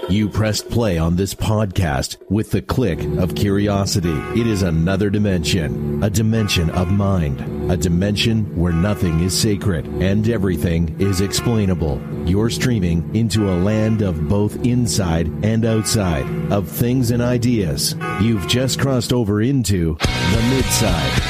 You pressed play on this podcast with the click of curiosity. It is another dimension, a dimension of mind, a dimension where nothing is sacred and everything is explainable. You're streaming into a land of both inside and outside, of things and ideas. You've just crossed over into the Midside.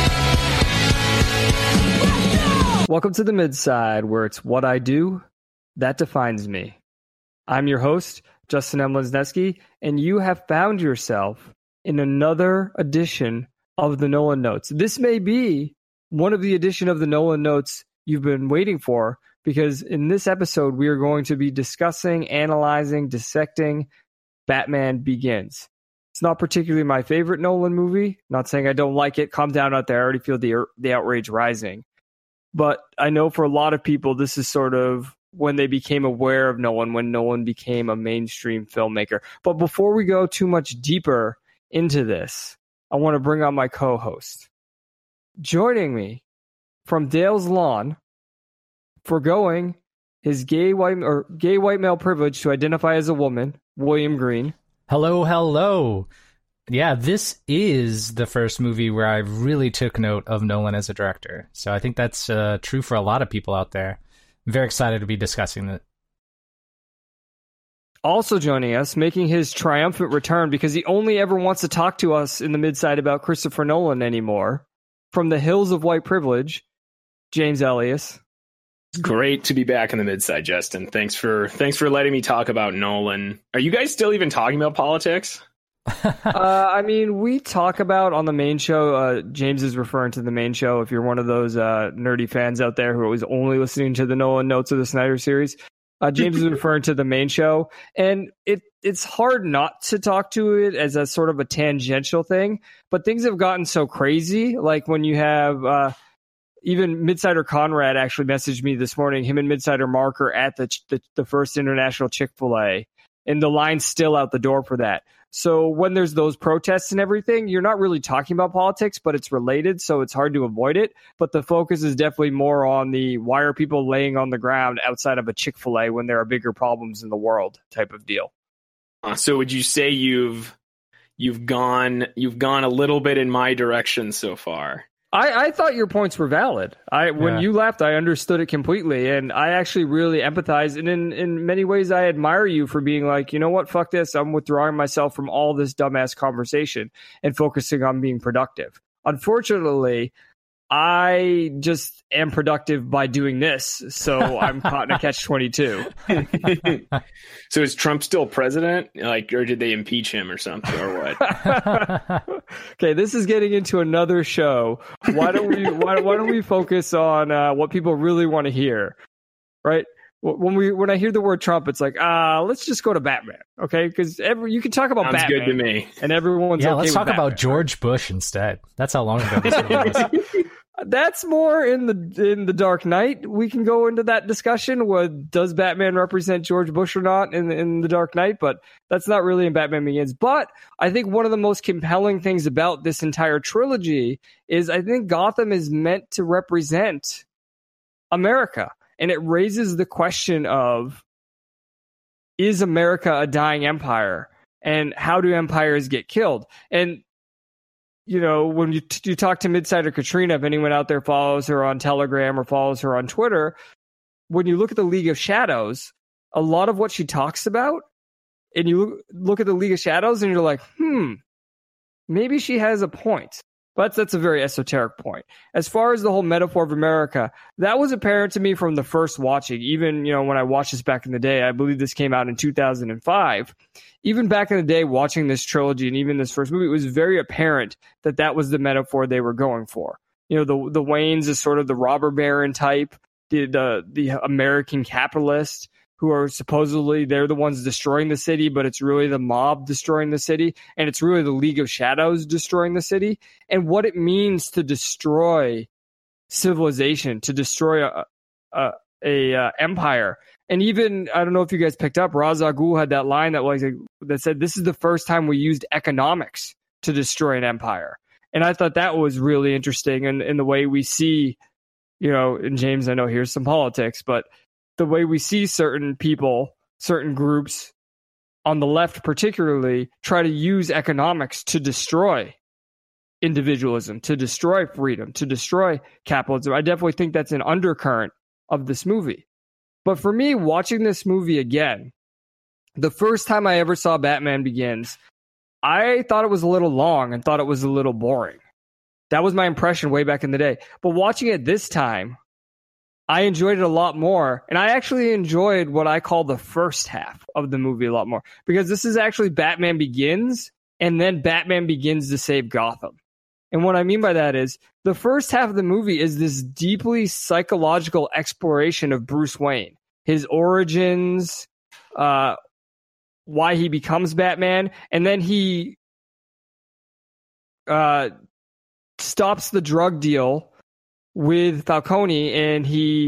Welcome to the Midside, where it's what I do that defines me. I'm your host, Justin M. Lesneski, and you have found yourself in another edition of the Nolan Notes. This may be one of the edition of the Nolan Notes you've been waiting for, because in this episode, we are going to be discussing, analyzing, dissecting Batman Begins. It's not particularly my favorite Nolan movie. Not saying I don't like it. Calm down out there. I already feel the outrage rising. But I know for a lot of people, this is sort of when they became aware of Nolan, when Nolan became a mainstream filmmaker. But before we go too much deeper into this, I want to bring on my co-host. Joining me from Dale's Lawn, forgoing his gay white male privilege to identify as a woman, William Green. Hello. Yeah, this is the first movie where I really took note of Nolan as a director. So I think that's true for a lot of people out there. I'm very excited to be discussing it. Also joining us, making his triumphant return because he only ever wants to talk to us in the Midside about Christopher Nolan anymore, from the hills of white privilege, James Elias. It's great to be back in the Midside, Justin. Thanks for letting me talk about Nolan. Are you guys still even talking about politics? I mean, we talk about on the main show. James is referring to the main show. If you're one of those nerdy fans out there who are always only listening to the Nolan Notes of the Snyder series, James is referring to the main show, and it's hard not to talk to it as a sort of a tangential thing. But things have gotten so crazy, like when you have even Midsider Conrad actually messaged me this morning. Him and Midsider Mark are at the first international Chick-fil-A, and the line's still out the door for that. So when there's those protests and everything, you're not really talking about politics, but it's related, so it's hard to avoid it. But the focus is definitely more on the why are people laying on the ground outside of a Chick-fil-A when there are bigger problems in the world type of deal. So would you say you've gone a little bit in my direction so far? I thought your points were valid. When you left, I understood it completely, and I actually really empathize. And in many ways, I admire you for being like, you know what, fuck this. I'm withdrawing myself from all this dumbass conversation and focusing on being productive. Unfortunately, I just am productive by doing this, so I'm caught in a catch-22. So is Trump still president? Or did they impeach him or something, or what? Okay, this is getting into another show. Why don't we focus on what people really want to hear, right? When I hear the word Trump, it's like, let's just go to Batman, okay? Because you can talk about Batman. Sounds good to me. And everyone's okay let's talk with about George Bush instead. That's how long ago this was. That's more in the Dark Knight. We can go into that discussion. Does Batman represent George Bush or not in the Dark Knight? But that's not really in Batman Begins. But I think one of the most compelling things about this entire trilogy is I think Gotham is meant to represent America. And it raises the question of, is America a dying empire? And how do empires get killed? And you know, when you talk to Midsider Katrina, if anyone out there follows her on Telegram or follows her on Twitter, when you look at the League of Shadows, a lot of what she talks about, and you look at the League of Shadows and you're like, maybe she has a point. But that's a very esoteric point. As far as the whole metaphor of America, that was apparent to me from the first watching. Even, when I watched this back in the day, I believe this came out in 2005. Even back in the day, watching this trilogy and even this first movie, it was very apparent that was the metaphor they were going for. The Waynes is sort of the robber baron type, the American capitalist, who are supposedly they're the ones destroying the city, but it's really the mob destroying the city, and it's really the League of Shadows destroying the city, and what it means to destroy civilization, to destroy a empire. And even, I don't know if you guys picked up, Ra's al Ghul had that line that said, "This is the first time we used economics to destroy an empire." And I thought that was really interesting, and in the way we see, and James, I know here's some politics, but the way we see certain people, certain groups on the left particularly, try to use economics to destroy individualism, to destroy freedom, to destroy capitalism. I definitely think that's an undercurrent of this movie. But for me, watching this movie again, the first time I ever saw Batman Begins, I thought it was a little long and thought it was a little boring. That was my impression way back in the day. But watching it this time, I enjoyed it a lot more. And I actually enjoyed what I call the first half of the movie a lot more. Because this is actually Batman Begins, and then Batman Begins to save Gotham. And what I mean by that is, the first half of the movie is this deeply psychological exploration of Bruce Wayne. His origins, why he becomes Batman, and then he stops the drug deal with Falcone, and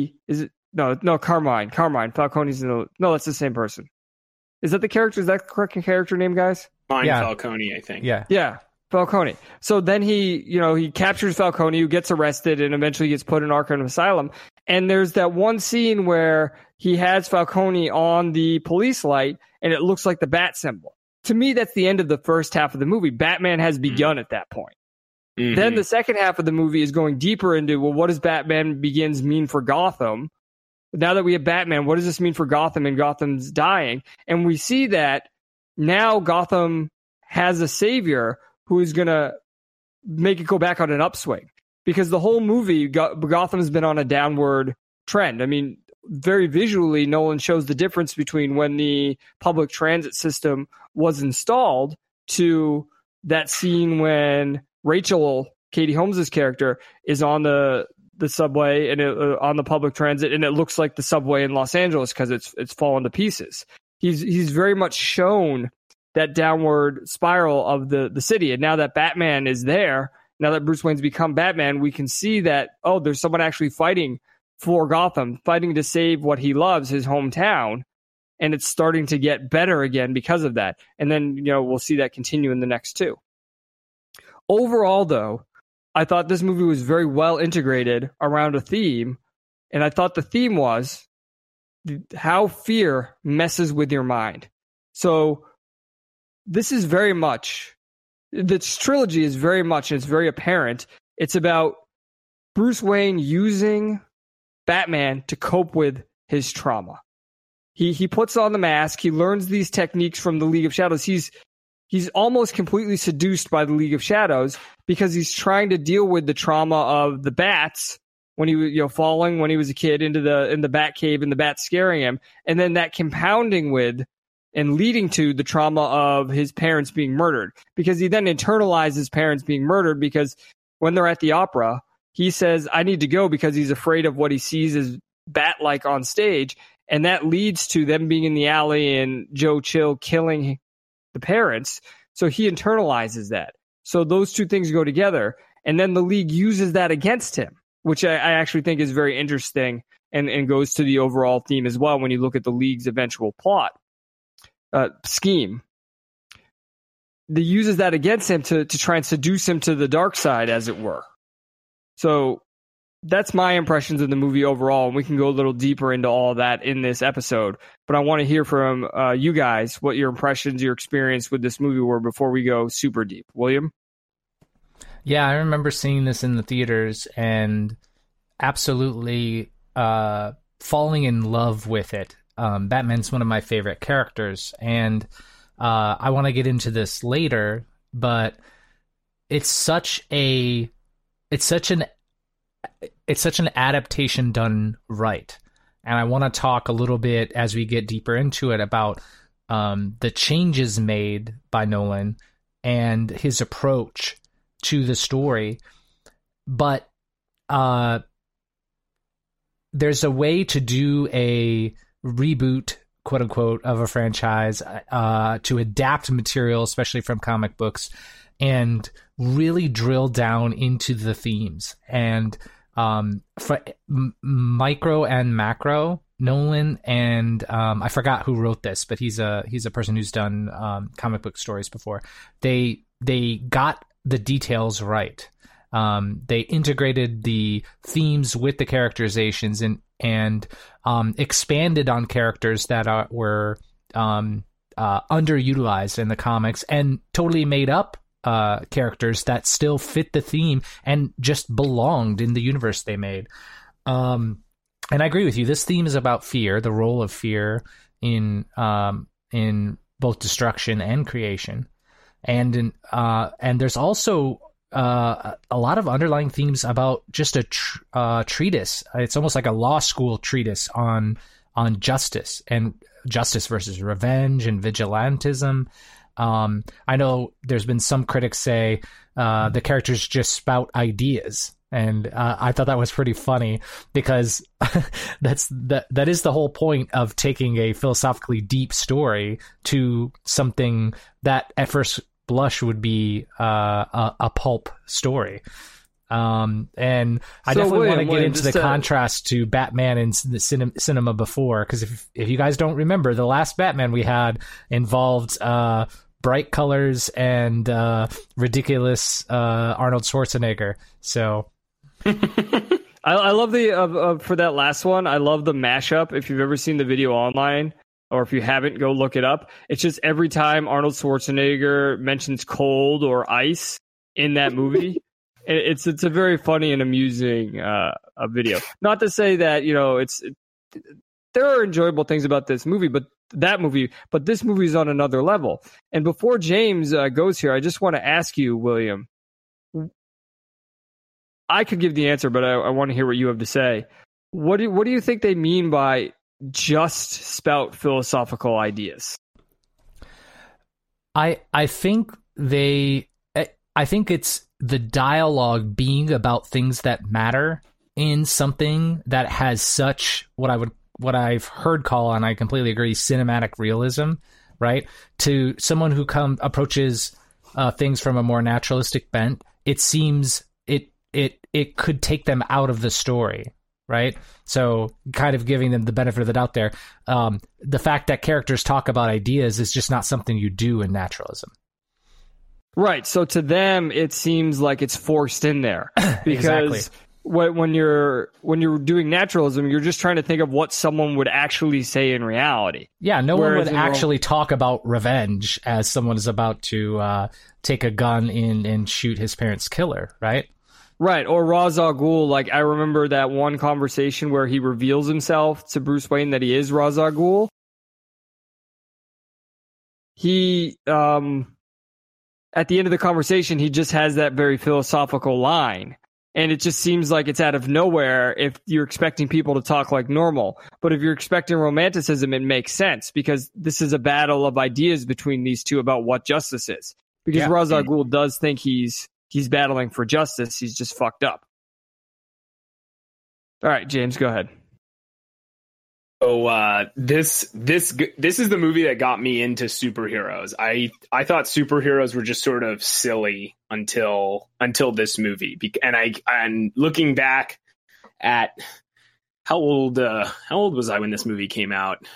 Carmine. Falcone's that's the same person. Is that the character? Is that the correct character name, guys? Falcone, I think. Yeah, Falcone. So then he captures Falcone, who gets arrested and eventually gets put in Arkham Asylum. And there's that one scene where he has Falcone on the police light, and it looks like the bat symbol. To me, that's the end of the first half of the movie. Batman has begun at that point. Mm-hmm. Then the second half of the movie is going deeper into, well, what does Batman Begins mean for Gotham? Now that we have Batman, what does this mean for Gotham, and Gotham's dying? And we see that now Gotham has a savior who is going to make it go back on an upswing. Because the whole movie, Gotham's been on a downward trend. I mean, very visually, Nolan shows the difference between when the public transit system was installed to that scene when Rachel, Katie Holmes' character, is on the subway and on the public transit, and it looks like the subway in Los Angeles because it's fallen to pieces. He's very much shown that downward spiral of the city, and now that Batman is there, now that Bruce Wayne's become Batman, we can see that, there's someone actually fighting for Gotham, fighting to save what he loves, his hometown, and it's starting to get better again because of that. And then, we'll see that continue in the next two. Overall, though, I thought this movie was very well integrated around a theme, and I thought the theme was how fear messes with your mind. So this is very much, this trilogy is very much, and it's very apparent, it's about Bruce Wayne using Batman to cope with his trauma. He puts on the mask, he learns these techniques from the League of Shadows. He's almost completely seduced by the League of Shadows because he's trying to deal with the trauma of the bats when he was, falling when he was a kid in the bat cave and the bats scaring him, and then that compounding with and leading to the trauma of his parents being murdered, because he then internalizes his parents being murdered, because when they're at the opera, he says, I need to go, because he's afraid of what he sees as bat-like on stage, and that leads to them being in the alley and Joe Chill killing the parents. So he internalizes that. So those two things go together, and then the League uses that against him, which I actually think is very interesting and goes to the overall theme as well when you look at the League's eventual plot scheme. They uses that against him to try and seduce him to the dark side, as it were. So that's my impressions of the movie overall, and we can go a little deeper into all of that in this episode. But I want to hear from you guys what your impressions, your experience with this movie were before we go super deep. William? Yeah, I remember seeing this in the theaters and absolutely falling in love with it. Batman's one of my favorite characters, and I want to get into this later, but it's such an adaptation done right. And I want to talk a little bit as we get deeper into it about the changes made by Nolan and his approach to the story. But there's a way to do a reboot, quote unquote, of a franchise, to adapt material, especially from comic books, and really drill down into the themes. And for micro and macro, Nolan and I forgot who wrote this, but he's a person who's done comic book stories before. They got the details right. They integrated the themes with the characterizations and expanded on characters that were underutilized in the comics and totally made up characters that still fit the theme and just belonged in the universe they made. And I agree with you. This theme is about fear, the role of fear in both destruction and creation, and there's also a lot of underlying themes about just a treatise. It's almost like a law school treatise on justice and justice versus revenge and vigilantism. I know there's been some critics say the characters just spout ideas, and I thought that was pretty funny because that is the whole point of taking a philosophically deep story to something that at first blush would be a pulp story. And I definitely want to get into the contrast to Batman in the cinema before, because if you guys don't remember, the last Batman we had involved bright colors and ridiculous Arnold Schwarzenegger. So I love the for that last one. I love the mashup. If you've ever seen the video online, or if you haven't, go look it up. It's just every time Arnold Schwarzenegger mentions cold or ice in that movie, it's a very funny and amusing a video. Not to say that there are enjoyable things about this movie, but this movie is on another level. And before James goes here, I just want to ask you, William. I could give the answer, but I want to hear what you have to say. What do you think they mean by just spout philosophical ideas? I think it's the dialogue being about things that matter in something that has such what I've heard call, and I completely agree, cinematic realism, right? To someone who approaches things from a more naturalistic bent, it seems it could take them out of the story, right? So kind of giving them the benefit of the doubt there. The fact that characters talk about ideas is just not something you do in naturalism. Right. So to them, it seems like it's forced in there because Exactly. when you're doing naturalism, you're just trying to think of what someone would actually say in reality. Yeah, no one would actually talk about revenge as someone is about to take a gun in and shoot his parents' killer, right? Right, or Ra's al Ghul. Like, I remember that one conversation where he reveals himself to Bruce Wayne that he is Ra's al Ghul. He, at the end of the conversation, he just has that very philosophical line. And it just seems like it's out of nowhere if you're expecting people to talk like normal. But if you're expecting romanticism, it makes sense because this is a battle of ideas between these two about what justice is. Because Ra's al Ghul does think he's battling for justice. He's just fucked up. All right, James, go ahead. So this is the movie that got me into superheroes. I thought superheroes were just sort of silly until this movie. And looking back at how old was I when this movie came out?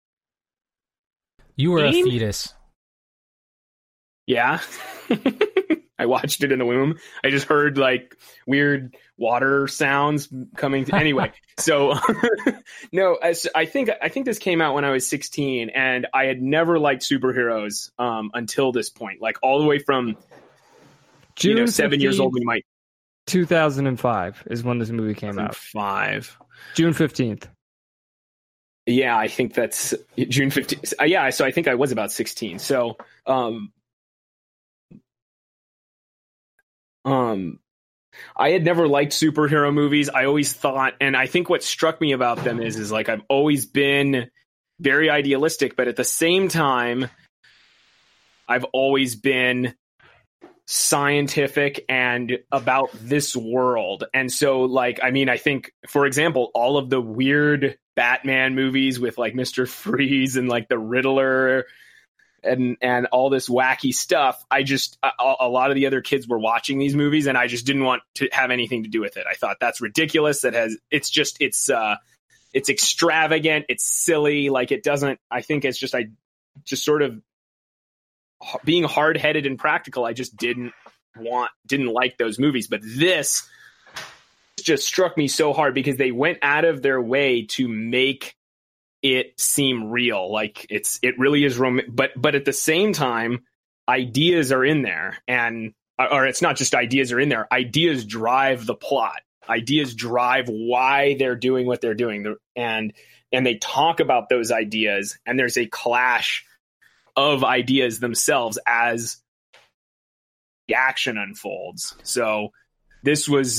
You were a fetus. Yeah. I watched it in the womb. I just heard like weird water sounds coming. Anyway, so no, I think this came out when I was 16, and I had never liked superheroes until this point. Like all the way from June 7 years old. 2005 is when this movie came out. June 15th. Yeah, I think that's June 15th. Yeah, so I think I was about 16. So. I had never liked superhero movies. I always thought, and I think what struck me about them is like I've always been very idealistic, but at the same time, I've always been scientific and about this world. And so, like, I mean, I think, for example, all of the weird Batman movies with like Mr. Freeze and like the Riddler and all this wacky stuff. A lot of the other kids were watching these movies and I just didn't want to have anything to do with it. I thought that's ridiculous. It's extravagant. It's silly. Like it doesn't, I think it's just sort of being hard headed and practical. I just didn't like those movies, but this just struck me so hard because they went out of their way to make it seem real. Like it really is but at the same time, ideas are in there, or it's not just ideas are in there. Ideas drive the plot. Ideas drive why they're doing what they're doing, and they talk about those ideas, and there's a clash of ideas themselves as the action unfolds. So this was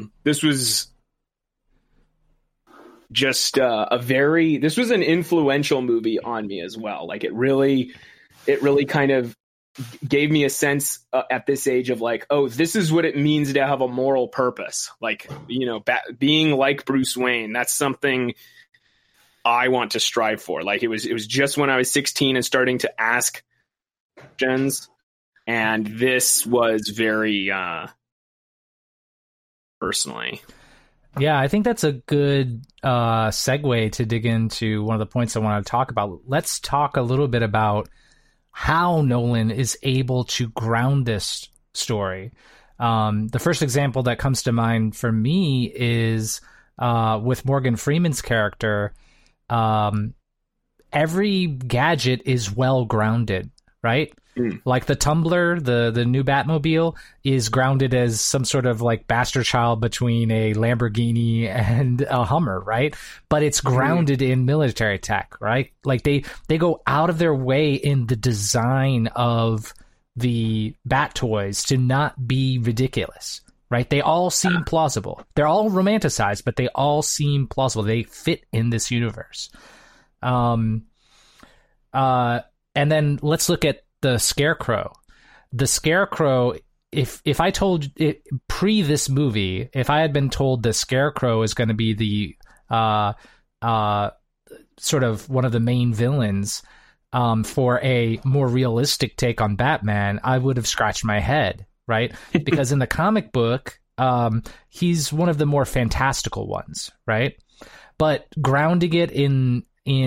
just this was an influential movie on me as well. Like it really kind of gave me a sense at this age of like, oh, this is what it means to have a moral purpose. Like, being like Bruce Wayne, that's something I want to strive for. Like it was just when I was 16 and starting to ask questions, and this was very personally. Yeah, I think that's a good segue to dig into one of the points I want to talk about. Let's talk a little bit about how Nolan is able to ground this story. The first example that comes to mind for me is with Morgan Freeman's character. Every gadget is well grounded, right? Like the Tumbler, the new Batmobile, is grounded as some sort of like bastard child between a Lamborghini and a Hummer, right? But it's grounded in military tech, right? Like they go out of their way in the design of the Bat toys to not be ridiculous, right? They all seem plausible. They're all romanticized, but they all seem plausible. They fit in this universe. And then let's look at the Scarecrow. The Scarecrow, if I told it pre this movie, if I had been told the Scarecrow is going to be the sort of one of the main villains for a more realistic take on Batman, I would have scratched my head, right? Because in the comic book, he's one of the more fantastical ones, right? But grounding it in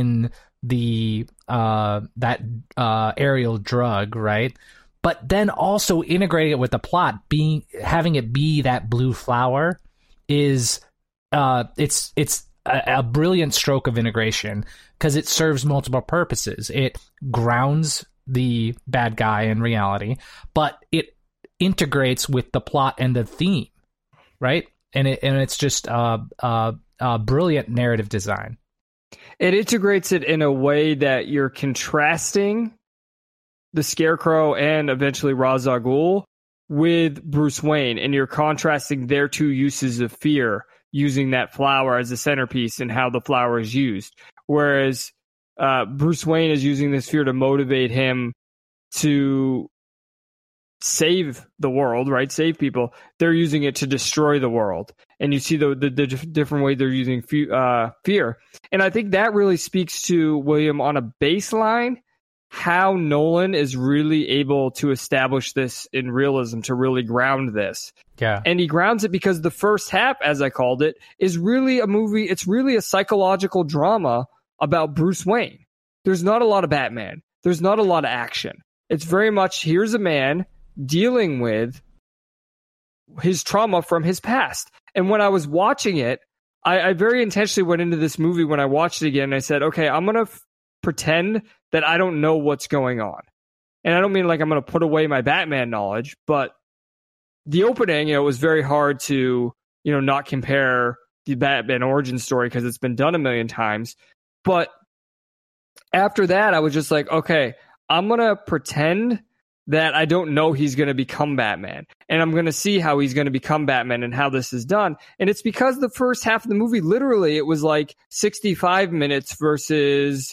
the that aerial drug, right? But then also integrating it with the plot, having it be that blue flower is it's a brilliant stroke of integration because it serves multiple purposes. It grounds the bad guy in reality, but it integrates with the plot and the theme, right? And it's just brilliant narrative design. It integrates it in a way that you're contrasting the Scarecrow and eventually Ra's al Ghul with Bruce Wayne, and you're contrasting their two uses of fear, using that flower as a centerpiece and how the flower is used. Whereas Bruce Wayne is using this fear to motivate him to save the world, right? Save people. They're using it to destroy the world. And you see the different way they're using fear. And I think that really speaks to, William, on a baseline, how Nolan is really able to establish this in realism, to really ground this. Yeah. And he grounds it because the first half, as I called it, is really a movie. It's really a psychological drama about Bruce Wayne. There's not a lot of Batman. There's not a lot of action. It's very much, here's a man dealing with his trauma from his past. And when I was watching it, I very intentionally went into this movie when I watched it again, and I said, okay, I'm going to pretend that I don't know what's going on. And I don't mean like I'm going to put away my Batman knowledge, but the opening, it was very hard to, not compare the Batman origin story because it's been done a million times. But after that, I was just like, okay, I'm going to pretend that I don't know he's going to become Batman. And I'm going to see how he's going to become Batman and how this is done. And it's because the first half of the movie, literally, it was like 65 minutes versus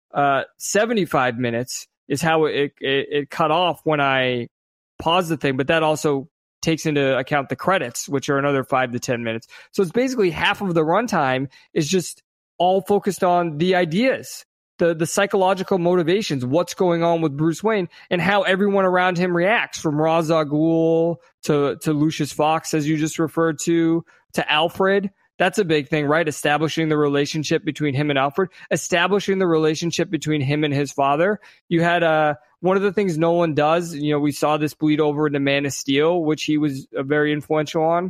75 minutes is how it cut off when I paused the thing. But that also takes into account the credits, which are another 5 to 10 minutes. So it's basically half of the runtime is just all focused on the ideas. The psychological motivations, what's going on with Bruce Wayne, and how everyone around him reacts, from Ra's al Ghul to Lucius Fox, as you just referred to Alfred. That's a big thing, right? Establishing the relationship between him and Alfred, establishing the relationship between him and his father. You had one of the things Nolan does, we saw this bleed over into Man of Steel, which he was very influential on,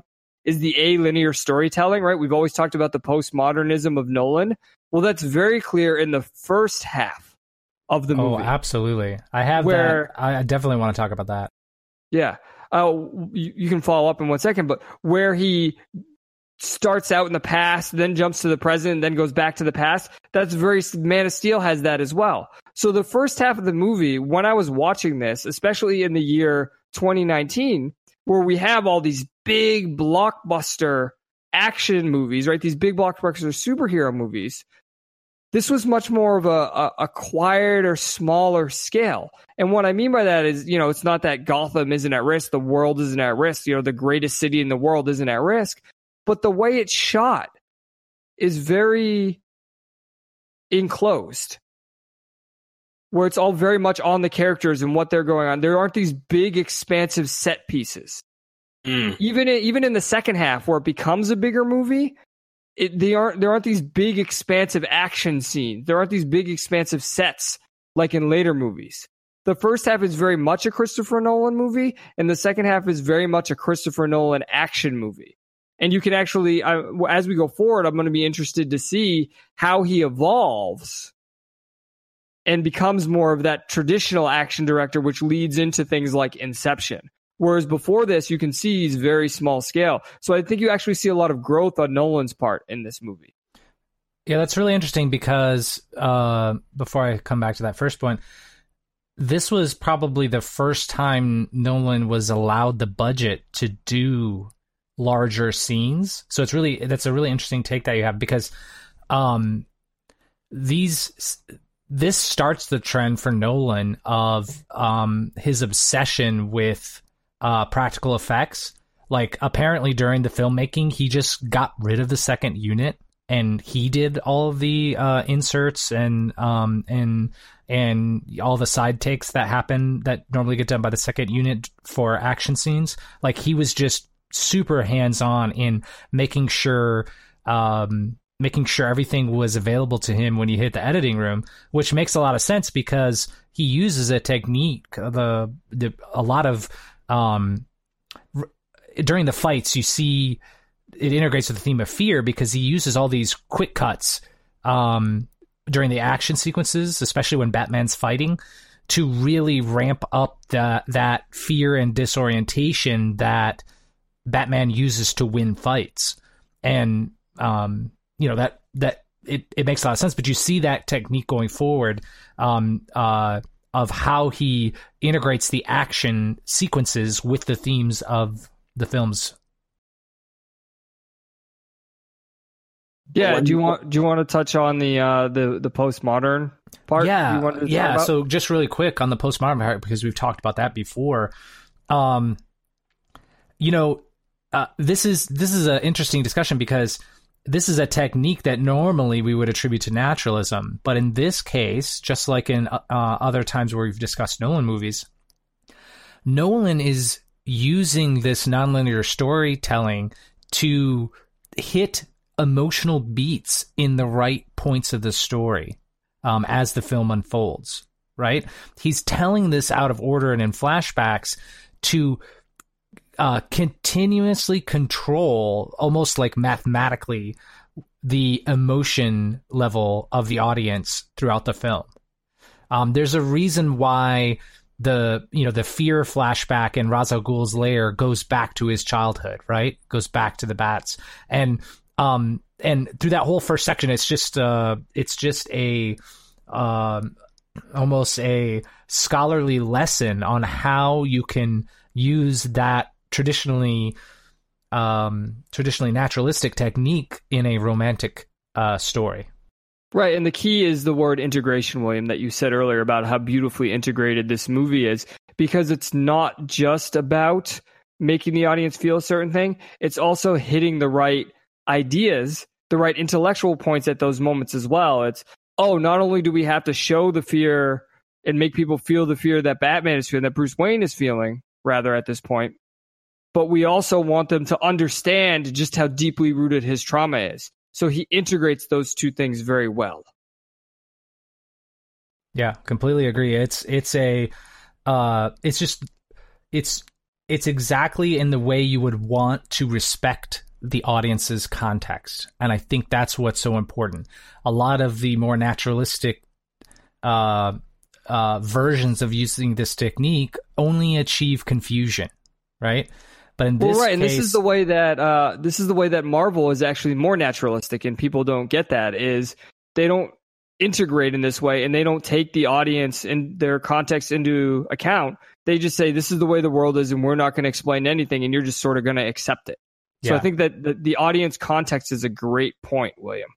is the alinear storytelling, right? We've always talked about the postmodernism of Nolan. Well, that's very clear in the first half of the movie. Oh, absolutely. I have that. I definitely want to talk about that. Yeah. You can follow up in 1 second, but where he starts out in the past, then jumps to the present, then goes back to the past, that's very, Man of Steel has that as well. So the first half of the movie, when I was watching this, especially in the year 2019, where we have all these big blockbuster action movies, right? These big blockbuster superhero movies. This was much more of a quiet or smaller scale. And what I mean by that is, it's not that Gotham isn't at risk, the world isn't at risk, the greatest city in the world isn't at risk. But the way it's shot is very enclosed, where it's all very much on the characters and what they're going on. There aren't these big, expansive set pieces. Even in the second half, where it becomes a bigger movie, there aren't these big, expansive action scenes. There aren't these big, expansive sets like in later movies. The first half is very much a Christopher Nolan movie, and the second half is very much a Christopher Nolan action movie. And you can actually, as we go forward, I'm going to be interested to see how he evolves and becomes more of that traditional action director, which leads into things like Inception. Whereas before this, you can see he's very small scale. So I think you actually see a lot of growth on Nolan's part in this movie. Yeah, that's really interesting because before I come back to that first point, this was probably the first time Nolan was allowed the budget to do larger scenes. So that's a really interesting take that you have, because this starts the trend for Nolan of his obsession with practical effects. Like, apparently during the filmmaking, he just got rid of the second unit and he did all of the inserts and all the side takes that happen that normally get done by the second unit for action scenes. Like, he was just super hands-on in making sure everything was available to him when he hit the editing room, which makes a lot of sense because he uses a technique. A lot of during the fights, you see it integrates with the theme of fear because he uses all these quick cuts during the action sequences, especially when Batman's fighting, to really ramp up that fear and disorientation that Batman uses to win fights. And that it makes a lot of sense, but you see that technique going forward of how he integrates the action sequences with the themes of the films. Yeah, do you want to touch on the postmodern part? Yeah. So just really quick on the postmodern part, because we've talked about that before. This is an interesting discussion because this is a technique that normally we would attribute to naturalism. But in this case, just like in other times where we've discussed Nolan movies, Nolan is using this nonlinear storytelling to hit emotional beats in the right points of the story as the film unfolds, right? He's telling this out of order and in flashbacks to continuously control, almost like mathematically, the emotion level of the audience throughout the film. There's a reason why the fear flashback in Ra's al Ghul's lair goes back to his childhood, right? Goes back to the bats, and through that whole first section, it's just a almost a scholarly lesson on how you can use that traditionally naturalistic technique in a romantic story. Right, and the key is the word integration, William, that you said earlier about how beautifully integrated this movie is, because it's not just about making the audience feel a certain thing, it's also hitting the right ideas, the right intellectual points at those moments as well. It's, not only do we have to show the fear and make people feel the fear that Batman is feeling, that Bruce Wayne is feeling, rather, at this point, but we also want them to understand just how deeply rooted his trauma is. So he integrates those two things very well. Yeah, completely agree. It's it's exactly in the way you would want to respect the audience's context. And I think that's what's so important. A lot of the more naturalistic versions of using this technique only achieve confusion, right? But in this case, and this is the way that Marvel is actually more naturalistic, and people don't get that, is they don't integrate in this way, and they don't take the audience and their context into account. They just say, this is the way the world is, and we're not going to explain anything, and you're just sort of going to accept it. So I think that the audience context is a great point, William.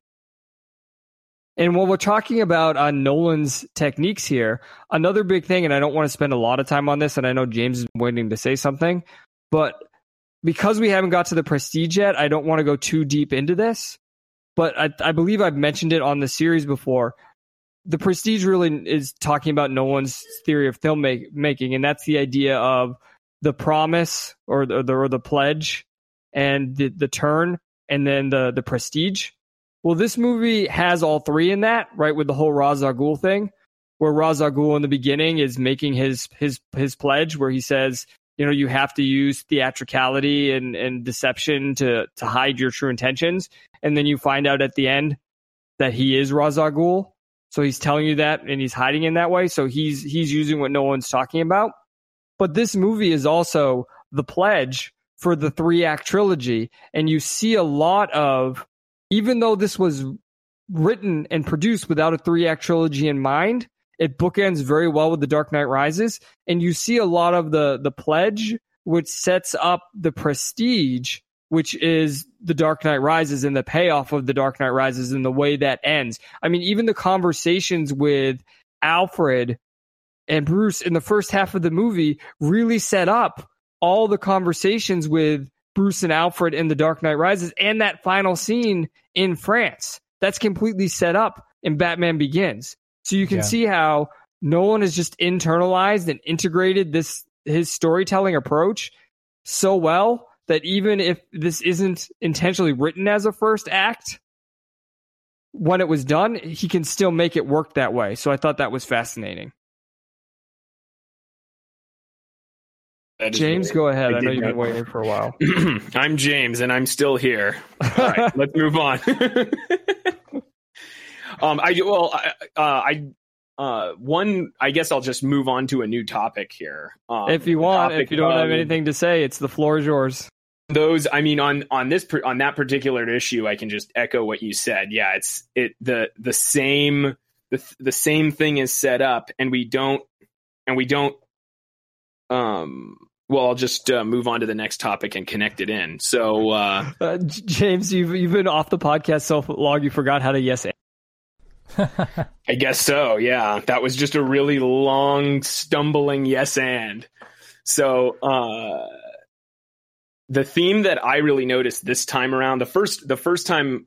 And when we're talking about Nolan's techniques here, another big thing, and I don't want to spend a lot of time on this, and I know James is waiting to say something, but because we haven't got to the Prestige yet, I don't want to go too deep into this, but I believe I've mentioned it on the series before. The Prestige really is talking about Nolan's theory of filmmaking, and that's the idea of the promise or the pledge, and the turn, and then the prestige. Well, this movie has all three in that, right? With the whole Ra's al Ghul thing, where Ra's al Ghul in the beginning is making his pledge, where he says, you have to use theatricality and deception to hide your true intentions, and then you find out at the end that he is Ra's al Ghul. So he's telling you that, and he's hiding in that way. So he's using what Nolan's talking about. But this movie is also the pledge for the 3-act trilogy. And you see a lot of, even though this was written and produced without a 3-act trilogy in mind, it bookends very well with The Dark Knight Rises. And you see a lot of the pledge, which sets up the Prestige, which is The Dark Knight Rises, and the payoff of The Dark Knight Rises and the way that ends. I mean, even the conversations with Alfred and Bruce in the first half of the movie really set up all the conversations with Bruce and Alfred in The Dark Knight Rises, and that final scene in France. That's completely set up in Batman Begins. So you can see how Nolan has just internalized and integrated his storytelling approach so well that even if this isn't intentionally written as a first act, when it was done, he can still make it work that way. So I thought that was fascinating. James, go ahead. I know you've been waiting for a while. I'm James, and I'm still here. All right, let's move on. I guess I'll just move on to a new topic here. If you want, if you don't have anything to say, the floor is yours. On that particular issue, I can just echo what you said. Yeah, the same thing is set up, and we don't. Well, I'll just move on to the next topic and connect it in. So, James, you've been off the podcast so long you forgot how to yes and. I guess so. Yeah, that was just a really long, stumbling yes and. So, the theme that I really noticed this time around, the first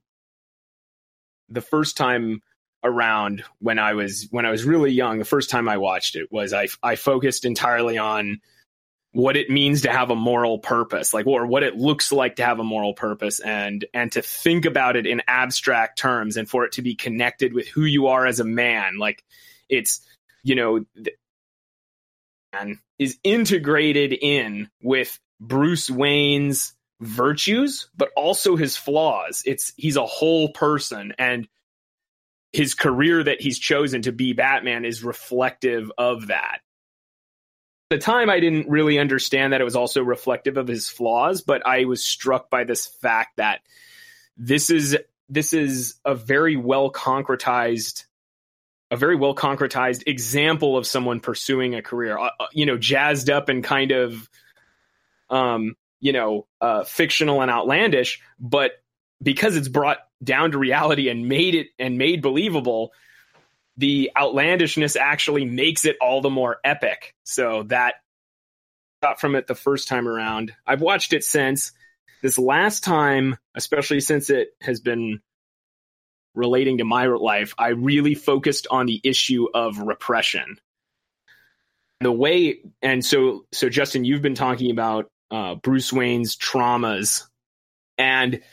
time around when I was really young, the first time I watched it was I focused entirely on what it means to have a moral purpose, or what it looks like to have a moral purpose, and to think about it in abstract terms, and for it to be connected with who you are as a man. Like, it's, and is integrated in with Bruce Wayne's virtues, but also his flaws. He's a whole person, and his career that he's chosen to be Batman is reflective of that. At the time, I didn't really understand that it was also reflective of his flaws, but I was struck by this fact that this is a very well concretized example of someone pursuing a career, jazzed up and kind of, fictional and outlandish, but because it's brought down to reality and made believable, the outlandishness actually makes it all the more epic. So that got from it the first time around. I've watched it since. This last time, especially since it has been relating to my life, I really focused on the issue of repression. So Justin, you've been talking about Bruce Wayne's traumas, and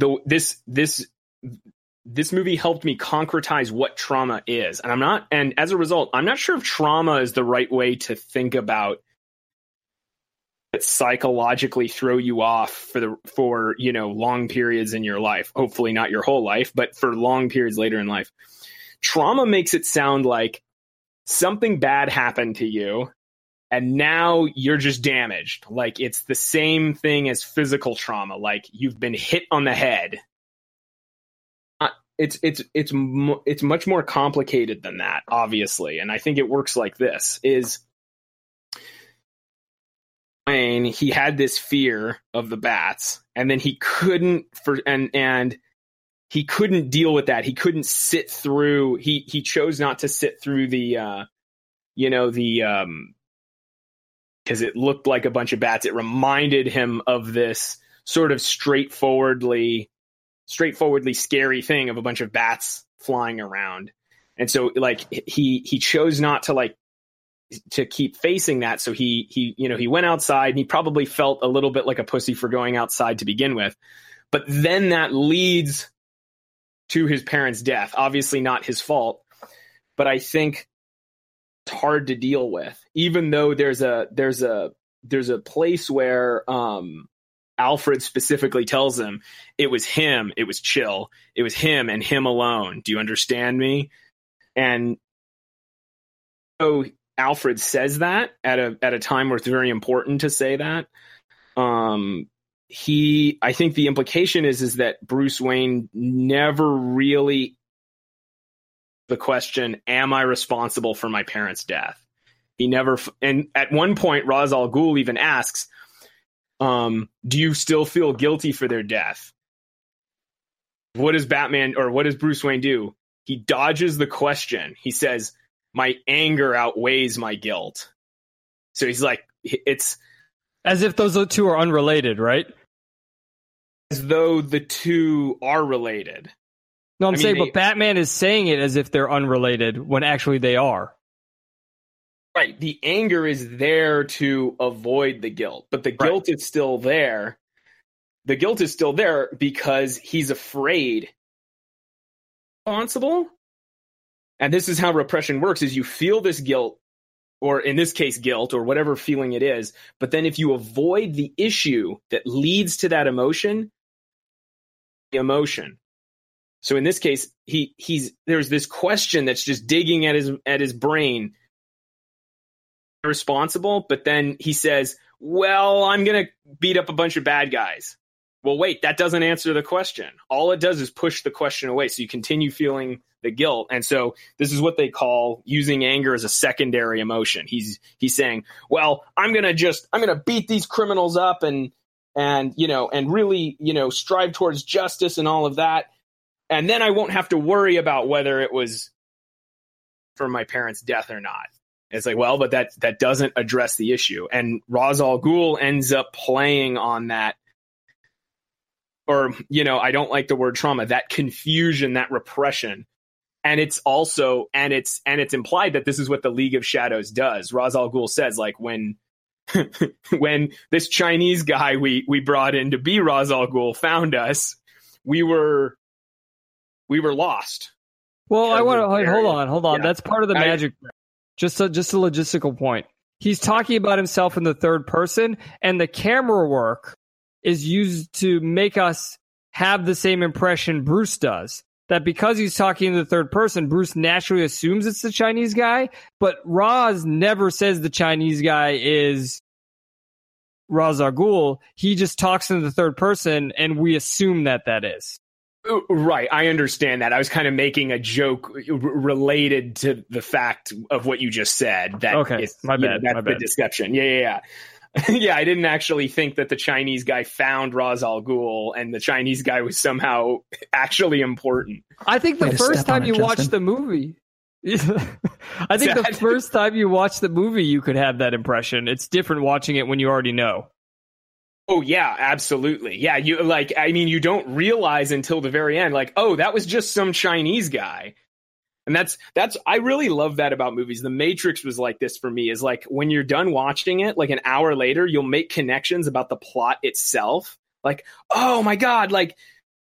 this movie helped me concretize what trauma is. And as a result, I'm not sure if trauma is the right way to think about that psychologically throw you off for long periods in your life. Hopefully not your whole life, but for long periods later in life. Trauma makes it sound like something bad happened to you and now you're just damaged. Like it's the same thing as physical trauma. Like you've been hit on the head. It's much more complicated than that, obviously. And I think it works like this is he had this fear of the bats, and then he couldn't he couldn't deal with that. He couldn't sit through. He chose not to sit through the because it looked like a bunch of bats. It reminded him of this sort of straightforwardly scary thing of a bunch of bats flying around, and so like he chose not to keep facing that. So he went outside, and he probably felt a little bit like a pussy for going outside to begin with. But then that leads to his parents' death. Obviously not his fault, but I think it's hard to deal with, even though there's a place where Alfred specifically tells him it was him, it was Chill, it was him and him alone. Do you understand me? And so Alfred says that at a time where it's very important to say that. I think the implication is that Bruce Wayne never really the question, am I responsible for my parents' death? He never, and at one point, Ra's al Ghul even asks, do you still feel guilty for their death? What does Bruce Wayne do? He dodges the question. He says, my anger outweighs my guilt. So he's like, it's as if those two are unrelated, right? As though the two are related. No, I'm saying, but Batman is saying it as if they're unrelated when actually they are. Right. The anger is there to avoid the guilt, but the guilt is still there. The guilt is still there because he's afraid. Responsible? And this is how repression works, is you feel this guilt, or in this case, guilt, or whatever feeling it is. But then if you avoid the issue that leads to that emotion, the emotion. So in this case, there's this question that's just digging at his brain. Responsible, but then he says, well, I'm going to beat up a bunch of bad guys. Well, wait, that doesn't answer the question. All it does is push the question away. So you continue feeling the guilt. And so this is what they call using anger as a secondary emotion. He's saying, well, I'm going to beat these criminals up and really, strive towards justice and all of that. And then I won't have to worry about whether it was for my parents' death or not. It's like, well, but that doesn't address the issue. And Ra's al Ghul ends up playing on that, or, I don't like the word trauma, that confusion, that repression. And it's also, and it's implied that this is what the League of Shadows does. Ra's al Ghul says, like, when this Chinese guy we brought in to be Ra's al Ghul found us, we were lost. Well, I want to hold on. Yeah. That's part of the magic. Just a logistical point. He's talking about himself in the third person, and the camera work is used to make us have the same impression Bruce does. That because he's talking in the third person, Bruce naturally assumes it's the Chinese guy, but Ra's never says the Chinese guy is Ra's al Ghul. He just talks in the third person, and we assume that is. Right, I understand that. I was kind of making a joke related to the fact of what you just said. That okay, my bad. The deception. Yeah. Yeah, I didn't actually think that the Chinese guy found Ra's al Ghul and the Chinese guy was somehow actually important. I think the first time you watch the movie, I think the first time you watch the movie, you could have that impression. It's different watching it when you already know. Oh yeah, absolutely. Yeah, you don't realize until the very end, like, oh, that was just some Chinese guy. And that's I really love that about movies. The Matrix was like this for me, is like when you're done watching it, like an hour later, you'll make connections about the plot itself. Like, oh my God, like,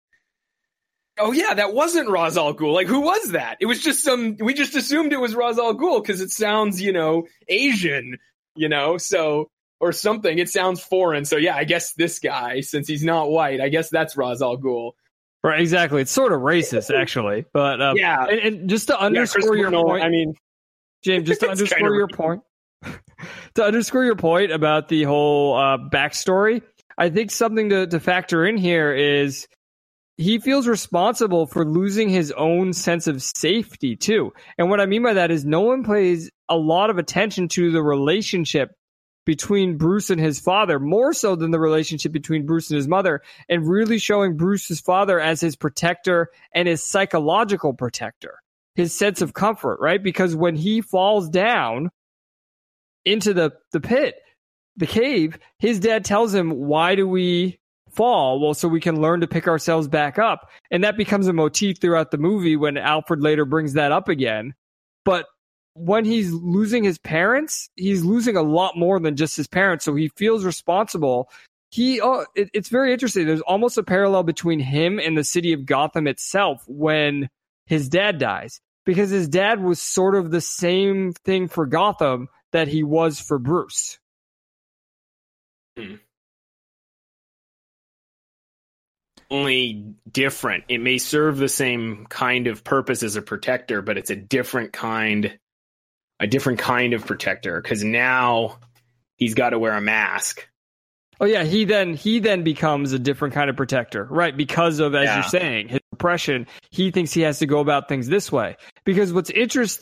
oh yeah, that wasn't Ra's al Ghul. Like, who was that? It was just we just assumed it was Ra's al Ghul because it sounds, Asian, so or something. It sounds foreign. So yeah, I guess this guy, since he's not white, I guess that's Ra's al Ghul. Right, exactly. It's sort of racist, actually. But yeah, and just to underscore your point, I mean, James, just to underscore your point, to underscore your point about the whole backstory, I think something to factor in here is he feels responsible for losing his own sense of safety too. And what I mean by that is no one pays a lot of attention to the relationship between Bruce and his father, more so than the relationship between Bruce and his mother, and really showing Bruce's father as his protector and his psychological protector, his sense of comfort, right? Because when he falls down into the pit, the cave, his dad tells him, why do we fall? Well, so we can learn to pick ourselves back up. And that becomes a motif throughout the movie when Alfred later brings that up again. But when he's losing his parents, he's losing a lot more than just his parents. So he feels responsible. It's very interesting. There's almost a parallel between him and the city of Gotham itself when his dad dies, because his dad was sort of the same thing for Gotham that he was for Bruce. Only different. It may serve the same kind of purpose as a protector, but it's a different kind of protector, because now he's got to wear a mask. Oh yeah, he then becomes a different kind of protector, right? Because of, as you're saying, his oppression, he thinks he has to go about things this way. Because what's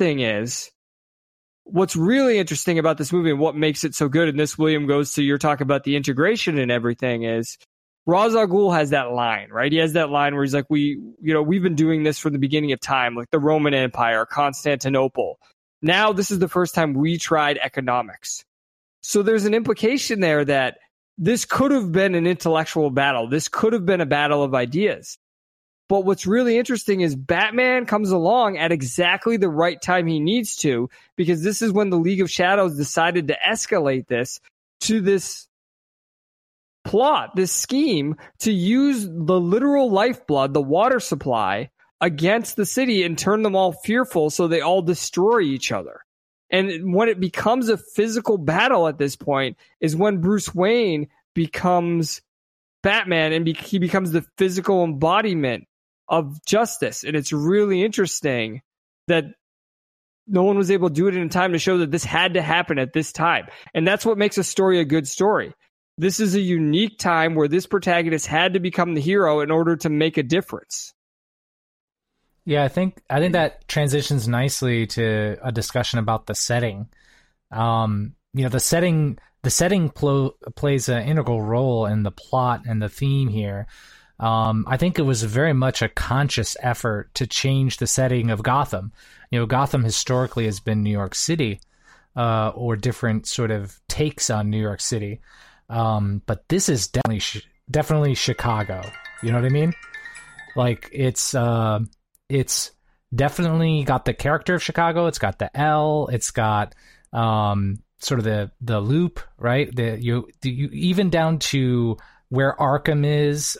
really interesting about this movie and what makes it so good, and this, William, goes to your talk about the integration and everything, is Ra's al Ghul has that line, right? He has that line where he's like, we've been doing this from the beginning of time, like the Roman Empire, Constantinople. Now this is the first time we tried economics. So there's an implication there that this could have been an intellectual battle. This could have been a battle of ideas. But what's really interesting is Batman comes along at exactly the right time he needs to, because this is when the League of Shadows decided to escalate this to this plot, this scheme to use the literal lifeblood, the water supply, against the city and turn them all fearful so they all destroy each other. And when it becomes a physical battle at this point is when Bruce Wayne becomes Batman and he becomes the physical embodiment of justice. And it's really interesting that no one was able to do it in time to show that this had to happen at this time. And that's what makes a story a good story. This is a unique time where this protagonist had to become the hero in order to make a difference. Yeah, I think that transitions nicely to a discussion about the setting. The setting plays an integral role in the plot and the theme here. I think it was very much a conscious effort to change the setting of Gotham. Gotham historically has been New York City, or different sort of takes on New York City. But this is definitely Chicago. You know what I mean? Like it's definitely got the character of Chicago. It's got the L. It's got sort of the loop, right? You even down to where Arkham is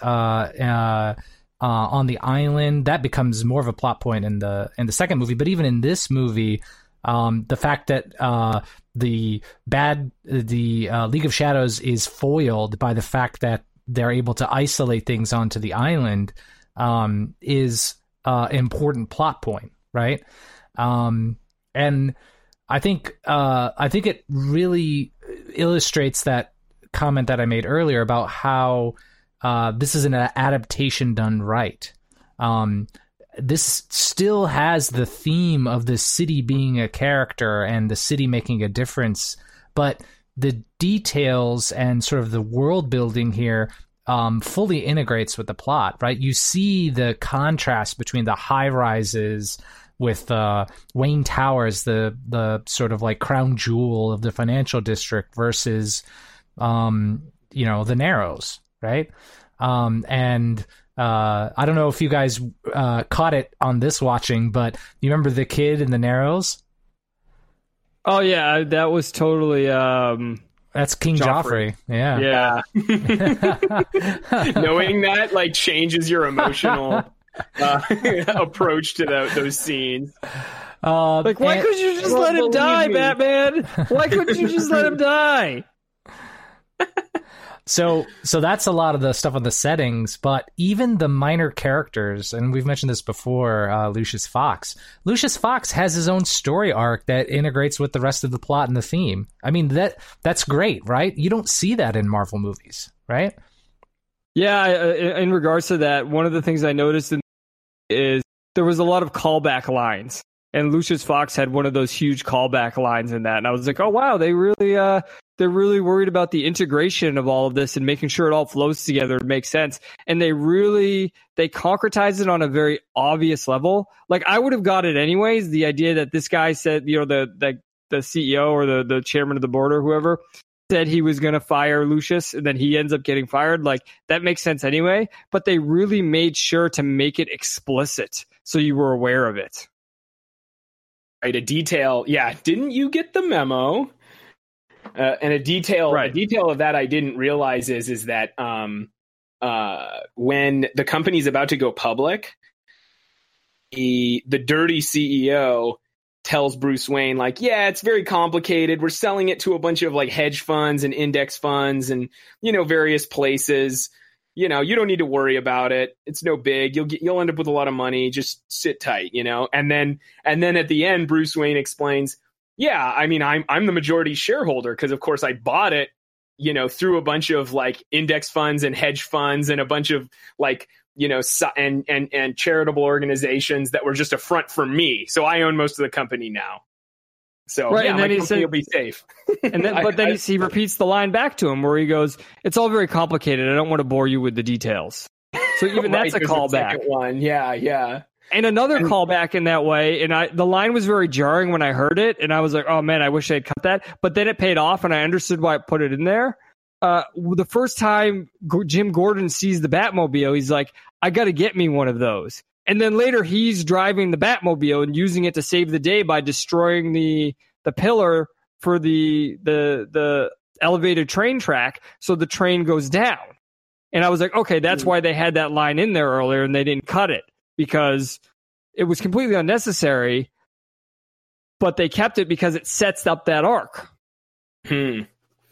on the island. That becomes more of a plot point in the second movie. But even in this movie, the fact that the League of Shadows is foiled by the fact that they're able to isolate things onto the island is important plot point, right? And I think it really illustrates that comment that I made earlier about how this is an adaptation done right. This still has the theme of the city being a character and the city making a difference, but the details and sort of the world building here fully integrates with the plot, right? You see the contrast between the high rises with Wayne Towers, the sort of like crown jewel of the financial district, versus the Narrows, right? And I don't know if you guys caught it on this watching, but you remember the kid in the Narrows? Oh yeah, that was totally that's King Joffrey. Yeah. Knowing that like changes your emotional approach to those scenes. Why couldn't you just let him die, Batman? Why couldn't you just let him die? So that's a lot of the stuff on the settings, but even the minor characters, and we've mentioned this before, Lucius Fox. Lucius Fox has his own story arc that integrates with the rest of the plot and the theme. I mean, that's great, right? You don't see that in Marvel movies, right? Yeah, in regards to that, one of the things I noticed is there was a lot of callback lines. And Lucius Fox had one of those huge callback lines in that. And I was like, oh, wow, they're really worried about the integration of all of this and making sure it all flows together and makes sense. And they concretize it on a very obvious level. Like, I would have got it anyways. The idea that this guy said, the CEO or the chairman of the board or whoever said he was going to fire Lucius and then he ends up getting fired. Like, that makes sense anyway. But they really made sure to make it explicit so you were aware of it. Right, a detail. Yeah, didn't you get the memo? And a detail of that I didn't realize is that when the company's about to go public, the dirty CEO tells Bruce Wayne, like, yeah, it's very complicated. We're selling it to a bunch of like hedge funds and index funds and, various places. You don't need to worry about it. It's no big. You'll end up with a lot of money. Just sit tight, And then at the end, Bruce Wayne explains, yeah, I mean, I'm the majority shareholder because, of course, I bought it, through a bunch of like index funds and hedge funds and a bunch of like, and charitable organizations that were just a front for me. So I own most of the company now. So right, yeah, and then my company will be safe. And then he repeats the line back to him where he goes, "It's all very complicated. I don't want to bore you with the details." So even right, that's a callback. One, yeah. And another callback in that way. And the line was very jarring when I heard it, and I was like, "Oh man, I wish I had cut that." But then it paid off, and I understood why I put it in there. The first time Jim Gordon sees the Batmobile, he's like, "I got to get me one of those." And then later he's driving the Batmobile and using it to save the day by destroying the pillar for the elevated train track so the train goes down. And I was like, okay, that's why they had that line in there earlier and they didn't cut it because it was completely unnecessary, but they kept it because it sets up that arc. He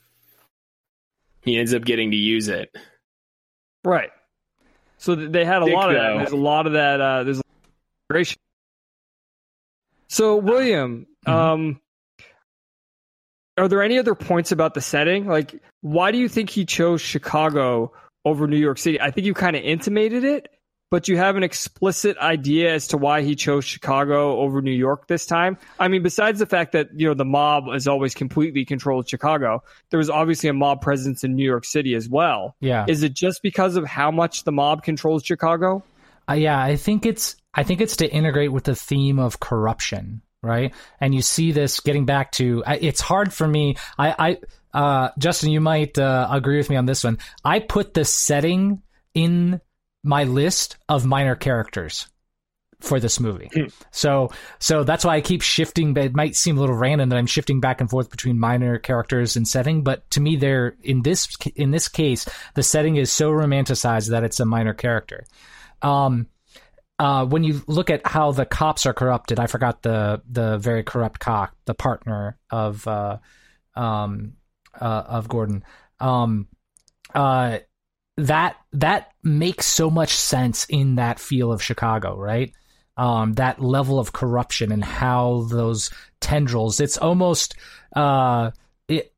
ends up getting to use it. Right. So they had a lot of that. There's a lot of that. There's integration. So, William, are there any other points about the setting? Like, why do you think he chose Chicago over New York City? I think you kind of intimated it, but you have an explicit idea as to why he chose Chicago over New York this time. I mean, besides the fact that, the mob has always completely controlled Chicago, there was obviously a mob presence in New York City as well. Yeah. Is it just because of how much the mob controls Chicago? Yeah, I think it's to integrate with the theme of corruption, right? And you see this getting back to, it's hard for me. Justin, you might agree with me on this one. I put the setting in my list of minor characters for this movie. So that's why I keep shifting, but it might seem a little random that I'm shifting back and forth between minor characters and setting, but to me they're in this case, the setting is so romanticized that it's a minor character. When you look at how the cops are corrupted, I forgot the very corrupt cop, the partner of Gordon. That makes so much sense in that feel of Chicago, right? That level of corruption and how those tendrils, it's almost, it's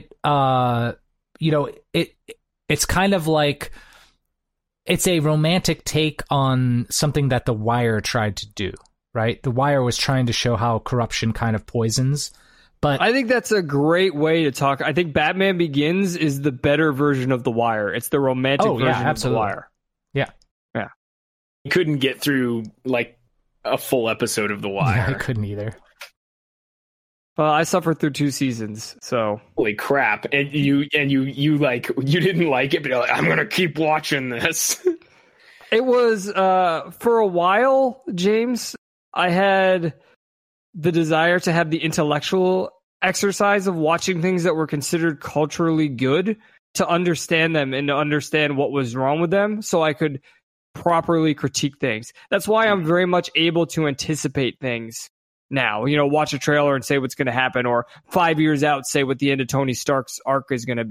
kind of like, it's a romantic take on something that The Wire tried to do, right? The Wire was trying to show how corruption kind of poisons. But I think that's a great way to talk. I think Batman Begins is the better version of The Wire. It's the romantic version of The Wire. Yeah. You couldn't get through like a full episode of The Wire. Yeah, I couldn't either. Well, I suffered through 2 seasons, so holy crap! And you didn't like it, but you're like, I'm gonna keep watching this. It was for a while, James. I had the desire to have the intellectual exercise of watching things that were considered culturally good to understand them and to understand what was wrong with them, so I could properly critique things. That's why I'm very much able to anticipate things. Now, watch a trailer and say what's going to happen, or 5 years out, say what the end of Tony Stark's arc is going to be.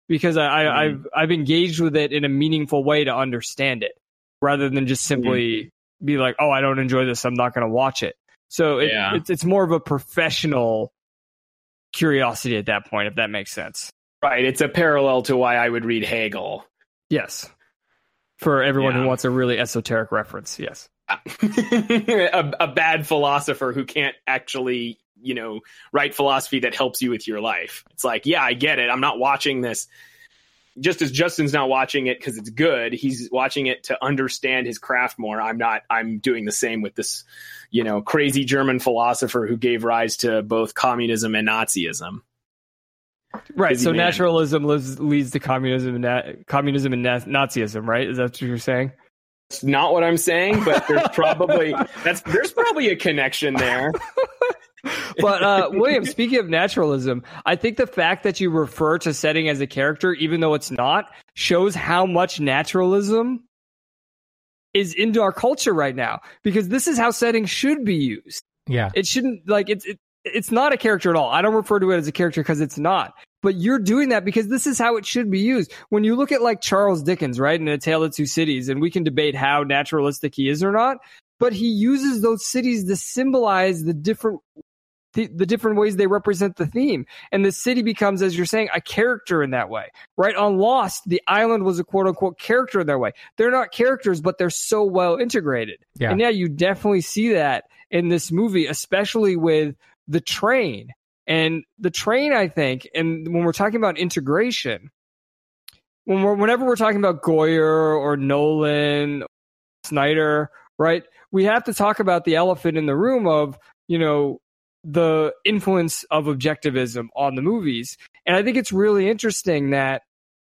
because I've engaged with it in a meaningful way to understand it, rather than just simply be like, oh, I don't enjoy this, I'm not going to watch it. So it's more of a professional curiosity at that point, if that makes sense. Right. It's a parallel to why I would read Hegel. Yes. For everyone who wants a really esoteric reference. Yes. a bad philosopher who can't actually, write philosophy that helps you with your life. It's like, yeah, I get it. I'm not watching this just as Justin's not watching it because it's good. He's watching it to understand his craft more. I'm doing the same with this, crazy German philosopher who gave rise to both communism and Nazism. Right. So naturalism leads to communism and Nazism, right? Is that what you're saying? It's not what I'm saying, but there's probably a connection there. But William, speaking of naturalism, I think the fact that you refer to setting as a character, even though it's not, shows how much naturalism is into our culture right now. Because this is how setting should be used. Yeah, it shouldn't it's not a character at all. I don't refer to it as a character because it's not. But you're doing that because this is how it should be used. When you look at like Charles Dickens, right, in A Tale of Two Cities, and we can debate how naturalistic he is or not, but he uses those cities to symbolize the different ways they represent the theme. And the city becomes, as you're saying, a character in that way, right? On Lost, the island was a quote unquote character in that way. They're not characters, but they're so well integrated. Yeah. And yeah, you definitely see that in this movie, especially with the train. And the train, I think, and when we're talking about integration, whenever we're talking about Goyer or Nolan, Snyder, right, we have to talk about the elephant in the room of, the influence of objectivism on the movies. And I think it's really interesting that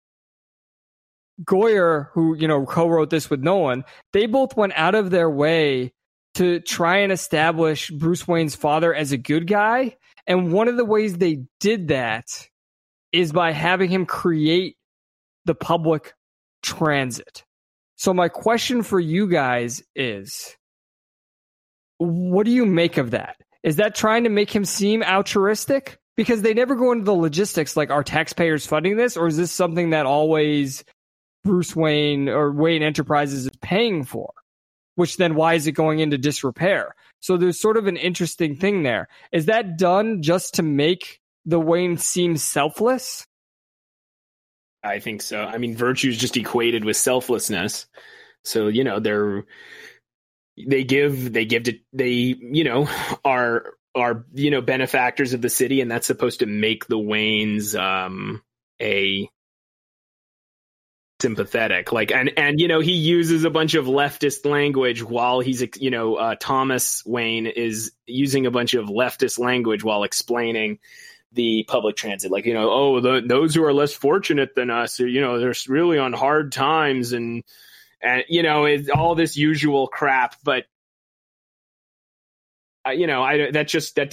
Goyer, who, co-wrote this with Nolan, they both went out of their way to try and establish Bruce Wayne's father as a good guy. And one of the ways they did that is by having him create the public transit. So my question for you guys is, what do you make of that? Is that trying to make him seem altruistic? Because they never go into the logistics, like, are taxpayers funding this? Or is this something that always Bruce Wayne or Wayne Enterprises is paying for? Which then, why is it going into disrepair? So there's sort of an interesting thing there. Is that done just to make the Wayne seem selfless? I think so. I mean, virtue is just equated with selflessness. So, they are benefactors of the city, and that's supposed to make the Waynes a sympathetic, like, and he uses a bunch of leftist language while he's Thomas Wayne is using a bunch of leftist language while explaining the public transit, like, those who are less fortunate than us, they're really on hard times, and it's all this usual crap. But that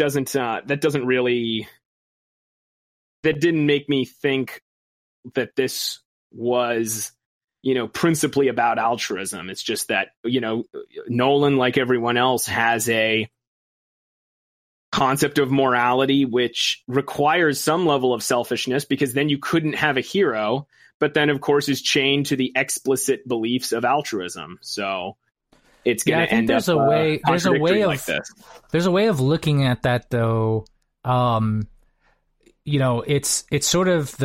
didn't make me think that this was, principally about altruism. It's just that, Nolan, like everyone else, has a concept of morality which requires some level of selfishness, because then you couldn't have a hero, but then of course is chained to the explicit beliefs of altruism. So it's going to end up there's a way of looking at that, though. It's sort of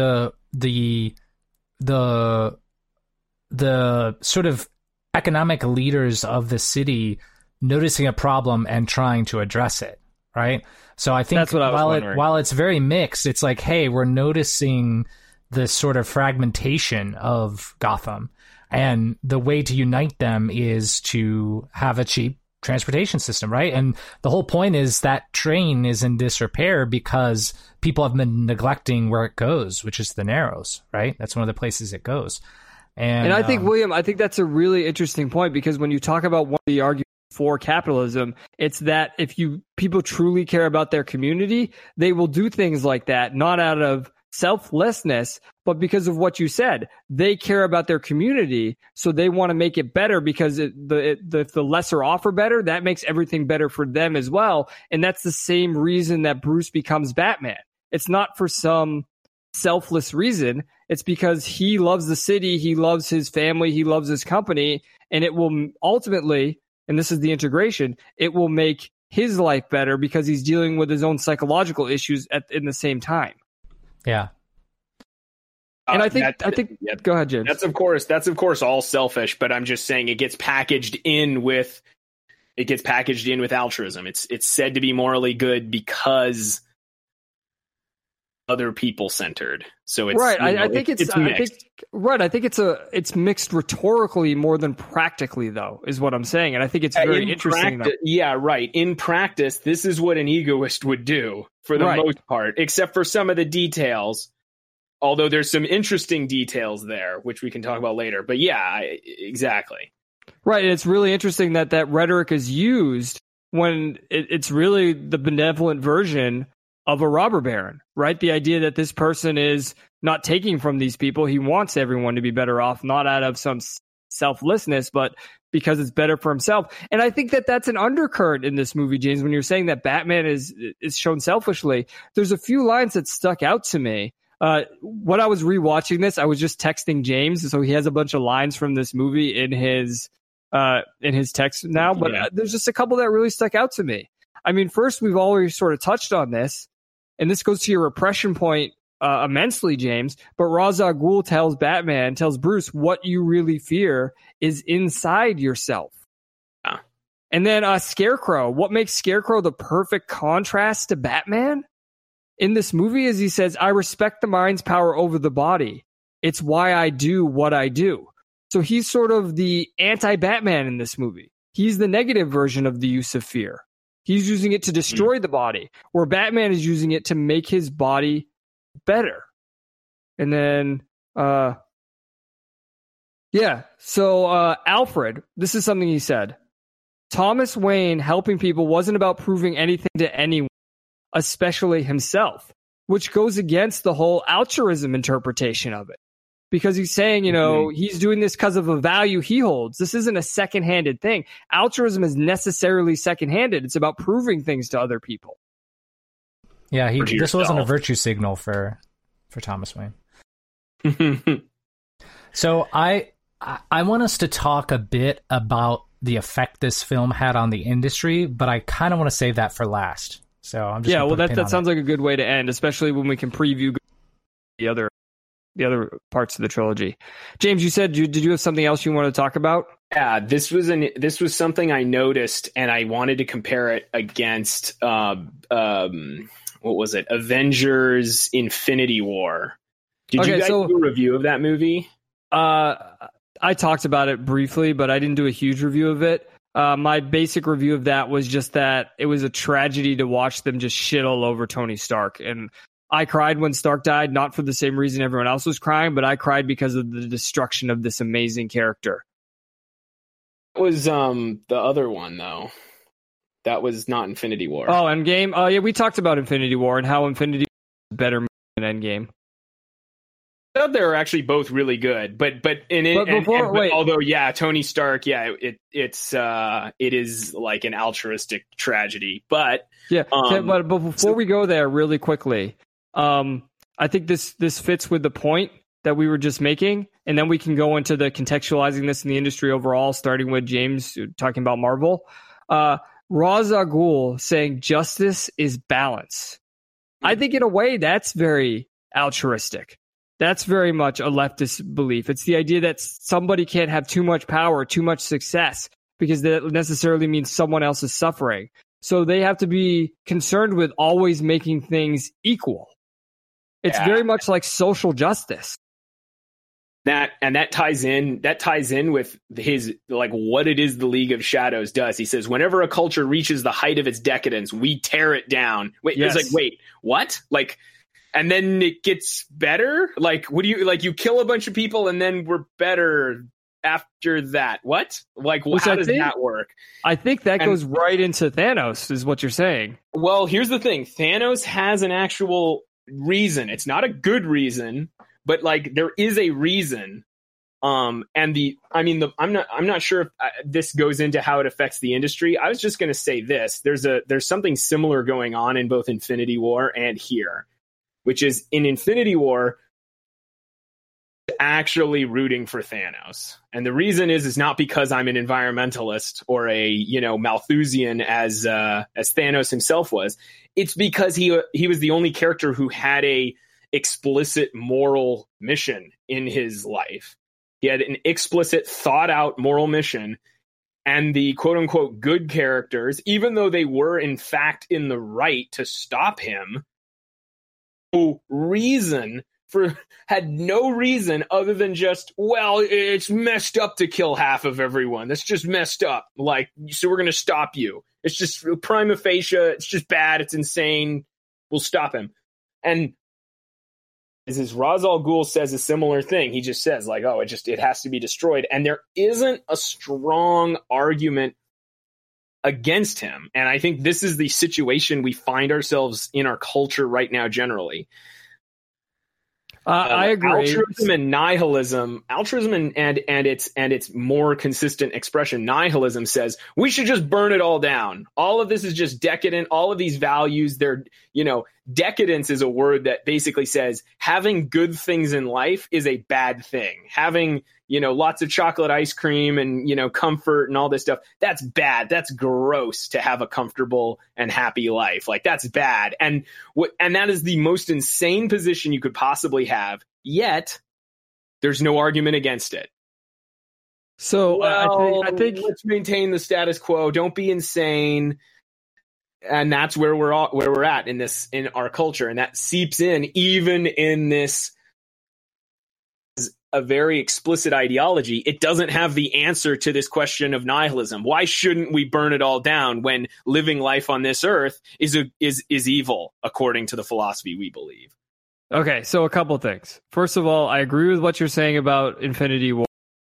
the sort of economic leaders of the city noticing a problem and trying to address it, right? So I think while it's very mixed, it's like, hey, we're noticing this sort of fragmentation of Gotham, and the way to unite them is to have a cheap transportation system, right? And the whole point is that train is in disrepair because people have been neglecting where it goes, which is the Narrows, right? That's one of the places it goes. And I think, William, that's a really interesting point, because when you talk about one of the arguments for capitalism, it's that if people truly care about their community, they will do things like that, not out of selflessness, but because of what you said. They care about their community, so they want to make it better, because the lesser offer better, that makes everything better for them as well. And that's the same reason that Bruce becomes Batman. It's not for some selfless reason. It's because he loves the city, he loves his family, he loves his company, and it will ultimately, and this is the integration, it will make his life better because he's dealing with his own psychological issues in the same time. Yeah. And I think, go ahead, James. That's of course all selfish, but I'm just saying it gets packaged in with altruism. It's said to be morally good because other people centered. So it's right. I think it's mixed. I think it's mixed rhetorically more than practically, though, is what I'm saying. And I think it's very interesting. Yeah, right. In practice, this is what an egoist would do for the most part, except for some of the details. Although there's some interesting details there, which we can talk about later. But yeah, exactly. Right. And it's really interesting that rhetoric is used when it's really the benevolent version of a robber baron, right? The idea that this person is not taking from these people. He wants everyone to be better off, not out of some selflessness, but because it's better for himself. And I think that that's an undercurrent in this movie, James, when you're saying that Batman is shown selfishly. There's a few lines that stuck out to me. When I was rewatching this, I was just texting James, so he has a bunch of lines from this movie in his text now, but there's just a couple that really stuck out to me. I mean, first, we've already sort of touched on this, and this goes to your repression point immensely, James, but Ra's al Ghul tells Bruce, what you really fear is inside yourself. And then Scarecrow, what makes Scarecrow the perfect contrast to Batman in this movie is he says, I respect the mind's power over the body. It's why I do what I do. So he's sort of the anti-Batman in this movie. He's the negative version of the use of fear. He's using it to destroy the body, where Batman is using it to make his body better. And then, so Alfred, this is something he said. Thomas Wayne helping people wasn't about proving anything to anyone, especially himself, which goes against the whole altruism interpretation of it. Because he's saying, he's doing this because of a value he holds. This isn't a second-handed thing. Altruism is necessarily second-handed. It's about proving things to other people. Yeah, this wasn't a virtue signal for Thomas Wayne. So I want us to talk a bit about the effect this film had on the industry, but I kind of want to save that for last. So I'm just that sounds like a good way to end, especially when we can preview the other parts of the trilogy. James, you said did you have something else you want to talk about? Yeah, this was something I noticed, and I wanted to compare it against what was it? Avengers: Infinity War. Did you guys do a review of that movie? I talked about it briefly, but I didn't do a huge review of it. My basic review of that was just that it was a tragedy to watch them just shit all over Tony Stark. And I cried when Stark died, not for the same reason everyone else was crying, but I cried because of the destruction of this amazing character. That was the other one, though. That was not Infinity War. Oh, Endgame? Oh, yeah, we talked about Infinity War and how Infinity War is better than Endgame. I thought they were actually both really good, although Tony Stark, it is like an altruistic tragedy, but but before we go there, really quickly, I think this fits with the point that we were just making, and then we can go into the contextualizing this in the industry overall, starting with James talking about Marvel. Ra's al Ghul saying justice is balance. I think in a way that's very altruistic. That's very much a leftist belief. It's the idea that somebody can't have too much power, too much success, because that necessarily means someone else is suffering. So they have to be concerned with always making things equal. It's very much like social justice. That ties in with his, like, what it is the League of Shadows does. He says, whenever a culture reaches the height of its decadence, we tear it down. It's like, wait, what? Like, and then it gets better? Like, what do you, like, you kill a bunch of people and then we're better after that? What? Like, how does that work? I think that goes right into Thanos, is what you're saying. Well, here's the thing. Thanos has an actual reason. It's not a good reason, but, like, there is a reason. I'm not sure if this goes into how it affects the industry. I was just going to say this. There's something similar going on in both Infinity War and here, which is in Infinity War, actually rooting for Thanos. And the reason is not because I'm an environmentalist or a, Malthusian as Thanos himself was. It's because he was the only character who had a explicit moral mission in his life. He had an explicit, thought out moral mission, and the quote unquote good characters, even though they were in fact in the right to stop him, had no reason other than just, well, it's messed up to kill half of everyone. That's just messed up. So we're going to stop you. It's just prima facie. It's just bad. It's insane. We'll stop him. And as Ra's al Ghul says a similar thing. He just says it has to be destroyed. And there isn't a strong argument against him. And I think this is the situation we find ourselves in our culture right now generally. I agree. Altruism and nihilism, and its more consistent expression, nihilism, says we should just burn it all down. All of this is just decadent. All of these values, decadence is a word that basically says having good things in life is a bad thing. Having, lots of chocolate ice cream and, comfort and all this stuff, that's bad. That's gross to have a comfortable and happy life. That's bad. And that is the most insane position you could possibly have. Yet there's no argument against it. So I think let's maintain the status quo. Don't be insane. And that's where we're at in our culture. And that seeps in even in this, a very explicit ideology. It doesn't have the answer to this question of nihilism. Why shouldn't we burn it all down when living life on this earth is evil, according to the philosophy we believe? Okay, so a couple things. First of all, I agree with what you're saying about Infinity War.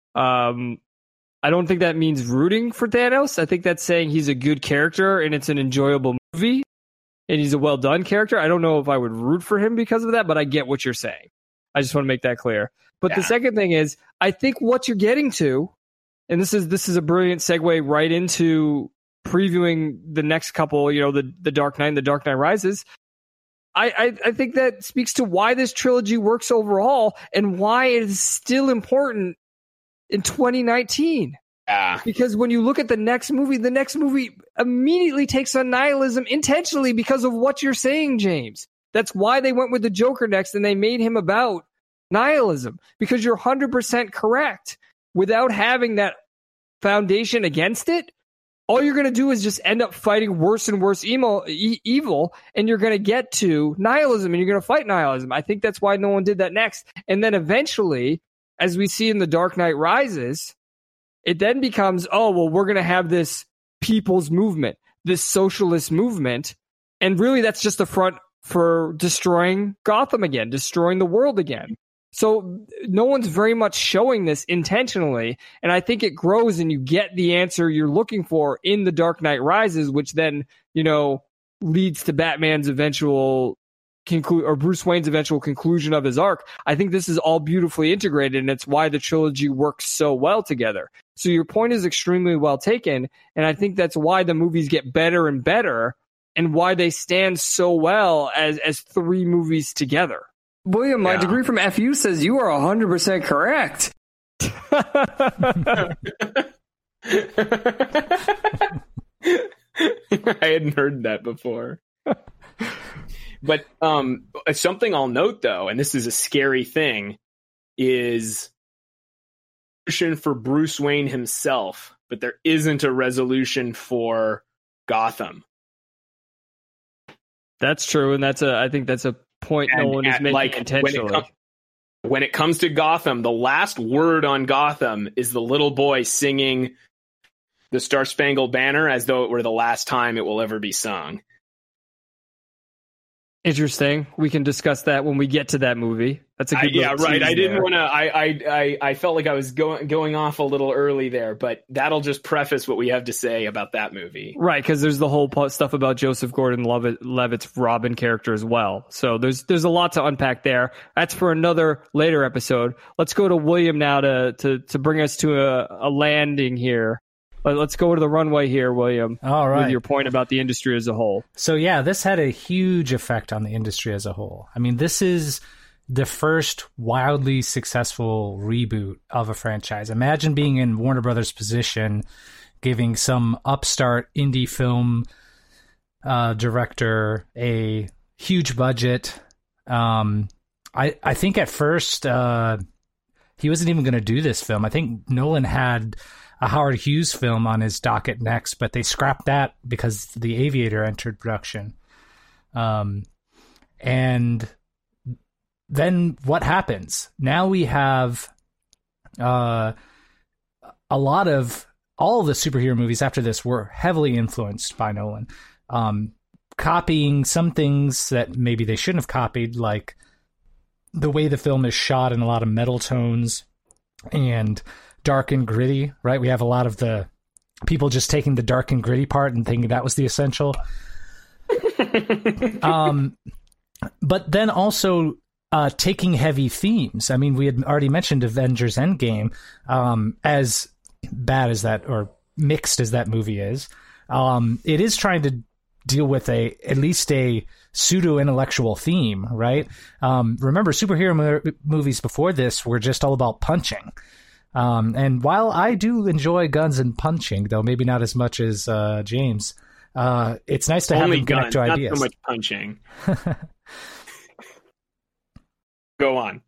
I don't think that means rooting for Thanos. I think that's saying he's a good character and it's an enjoyable movie and he's a well done character. I don't know if I would root for him because of that, but I get what you're saying. I just want to make that clear. But The second thing is, I think what you're getting to, and this is a brilliant segue right into previewing the next couple, the Dark Knight and the Dark Knight Rises. I think that speaks to why this trilogy works overall and why it is still important in 2019. Because when you look at the next movie immediately takes on nihilism intentionally because of what you're saying, James. That's why they went with the Joker next and they made him about nihilism, because you're 100% correct. Without having that foundation against it, all you're going to do is just end up fighting worse and worse evil, and you're going to get to nihilism and you're going to fight nihilism. I think that's why no one did that next. And then eventually, as we see in The Dark Knight Rises, it then becomes, we're going to have this people's movement, this socialist movement. And really that's just the front for destroying Gotham again, destroying the world again. So no one's very much showing this intentionally, and I think it grows and you get the answer you're looking for in The Dark Knight Rises, which then, leads to Batman's eventual or Bruce Wayne's eventual conclusion of his arc. I think this is all beautifully integrated, and it's why the trilogy works so well together. So your point is extremely well taken, and I think that's why the movies get better and better, and why they stand so well as three movies together. William, my degree from FU says you are 100% correct. I hadn't heard that before. But something I'll note, though, and this is a scary thing, is for Bruce Wayne himself, but there isn't a resolution for Gotham. That's true, and I think that's a point no one is making intentionally. When it comes to Gotham, the last word on Gotham is the little boy singing the Star Spangled Banner as though it were the last time it will ever be sung. Interesting. We can discuss that when we get to that movie. That's a good right. I didn't want to. I felt like I was going off a little early there, but that'll just preface what we have to say about that movie. Right, because there's the whole stuff about Joseph Gordon-Levitt's Robin character as well. So there's a lot to unpack there. That's for another later episode. Let's go to William now to bring us to a landing here. Let's go to the runway here, William. All right. With your point about the industry as a whole. So yeah, this had a huge effect on the industry as a whole. I mean, this is the first wildly successful reboot of a franchise. Imagine being in Warner Brothers' position, giving some upstart indie film director a huge budget. I think at first he wasn't even going to do this film. I think Nolan had a Howard Hughes film on his docket next, but they scrapped that because The Aviator entered production. And then what happens? Now we have a lot of all the superhero movies after this were heavily influenced by Nolan, copying some things that maybe they shouldn't have copied, like the way the film is shot in a lot of metal tones and dark and gritty, right? We have a lot of the people just taking the dark and gritty part and thinking that was the essential. But then also taking heavy themes. I mean, we had already mentioned Avengers Endgame, as bad as that, or mixed as that movie is. It is trying to deal with at least a pseudo-intellectual theme, right? Remember, superhero movies before this were just all about punching. And while I do enjoy guns and punching, though maybe not as much as James, it's nice to have them connect to ideas. Not so much punching. Go on.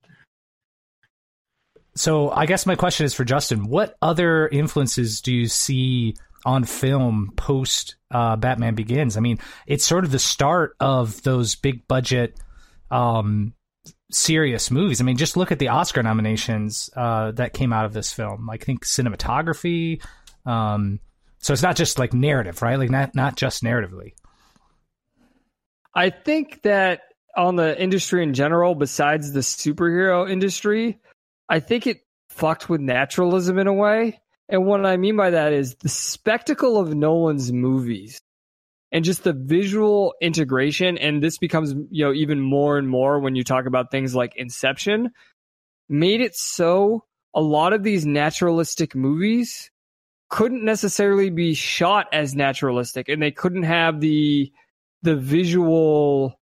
So I guess my question is for Justin. What other influences do you see on film post Batman Begins? I mean, it's sort of the start of those big budget serious movies. I mean, just look at the Oscar nominations that came out of this film. I think cinematography. So it's not just like narrative, right? Like not just narratively. I think that on the industry in general, besides the superhero industry, I think it fucked with naturalism in a way. And what I mean by that is the spectacle of Nolan's movies and just the visual integration. And this becomes, even more and more when you talk about things like Inception, made it so a lot of these naturalistic movies couldn't necessarily be shot as naturalistic, and they couldn't have the visual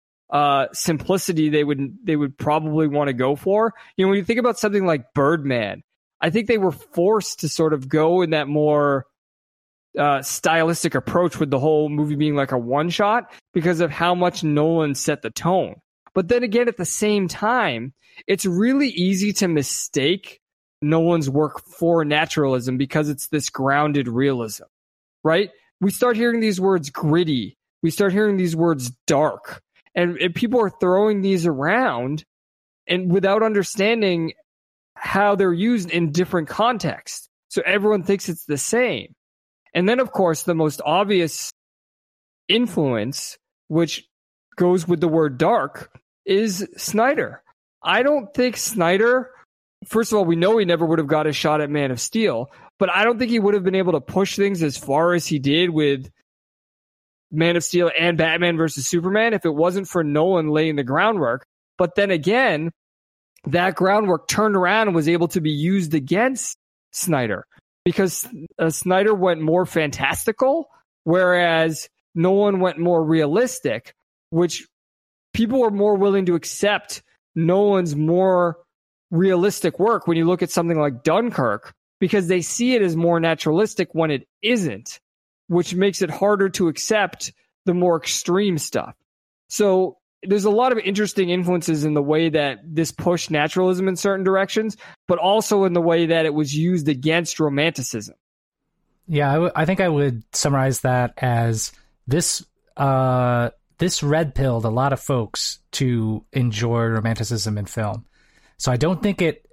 simplicity they would probably want to go for. When you think about something like Birdman, I think they were forced to sort of go in that more stylistic approach with the whole movie being like a one shot because of how much Nolan set the tone. But then again, at the same time, it's really easy to mistake Nolan's work for naturalism because it's this grounded realism, right? We start hearing these words gritty. We start hearing these words dark. And people are throwing these around and without understanding how they're used in different contexts. So everyone thinks it's the same. And then, of course, the most obvious influence, which goes with the word dark, is Snyder. I don't think Snyder, first of all, we know he never would have got a shot at Man of Steel, but I don't think he would have been able to push things as far as he did with Man of Steel and Batman versus Superman if it wasn't for Nolan laying the groundwork. But then again, that groundwork turned around and was able to be used against Snyder because Snyder went more fantastical, whereas Nolan went more realistic, which people were more willing to accept Nolan's more realistic work when you look at something like Dunkirk, because they see it as more naturalistic when it isn't, which makes it harder to accept the more extreme stuff. So there's a lot of interesting influences in the way that this pushed naturalism in certain directions, but also in the way that it was used against romanticism. Yeah, I think I would summarize that as this red-pilled a lot of folks to enjoy romanticism in film. So I don't think it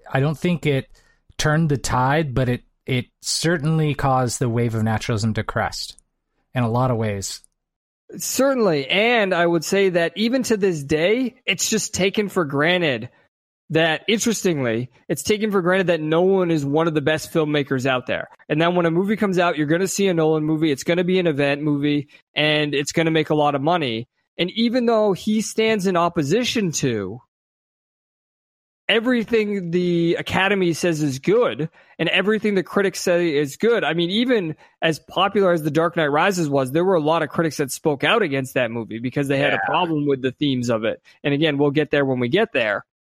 turned the tide, but it certainly caused the wave of naturalism to crest in a lot of ways. Certainly. And I would say that even to this day, it's just taken for granted that, interestingly, it's taken for granted that Nolan is one of the best filmmakers out there. And then when a movie comes out, you're going to see a Nolan movie. It's going to be an event movie and it's going to make a lot of money. And even though he stands in opposition to everything the Academy says is good and everything the critics say is good. I mean, even as popular as The Dark Knight Rises was, there were a lot of critics that spoke out against that movie because they had a problem with the themes of it. And again, we'll get there when we get there.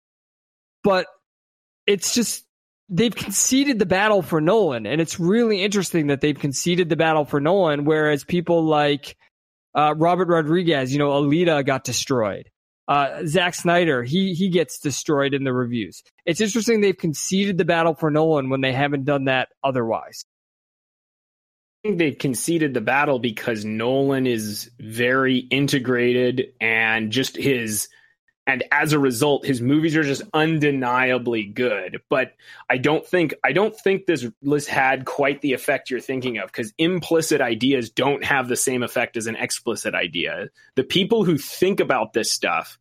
but it's just they've conceded the battle for Nolan, and it's really interesting that they've conceded the battle for Nolan, whereas people like Robert Rodriguez, Alita got destroyed. Zack Snyder, he gets destroyed in the reviews. It's interesting they've conceded the battle for Nolan when they haven't done that otherwise. I think they've conceded the battle because Nolan is very integrated, and as a result, his movies are just undeniably good. But I don't think this list had quite the effect you're thinking of, because implicit ideas don't have the same effect as an explicit idea. The people who think about this stuff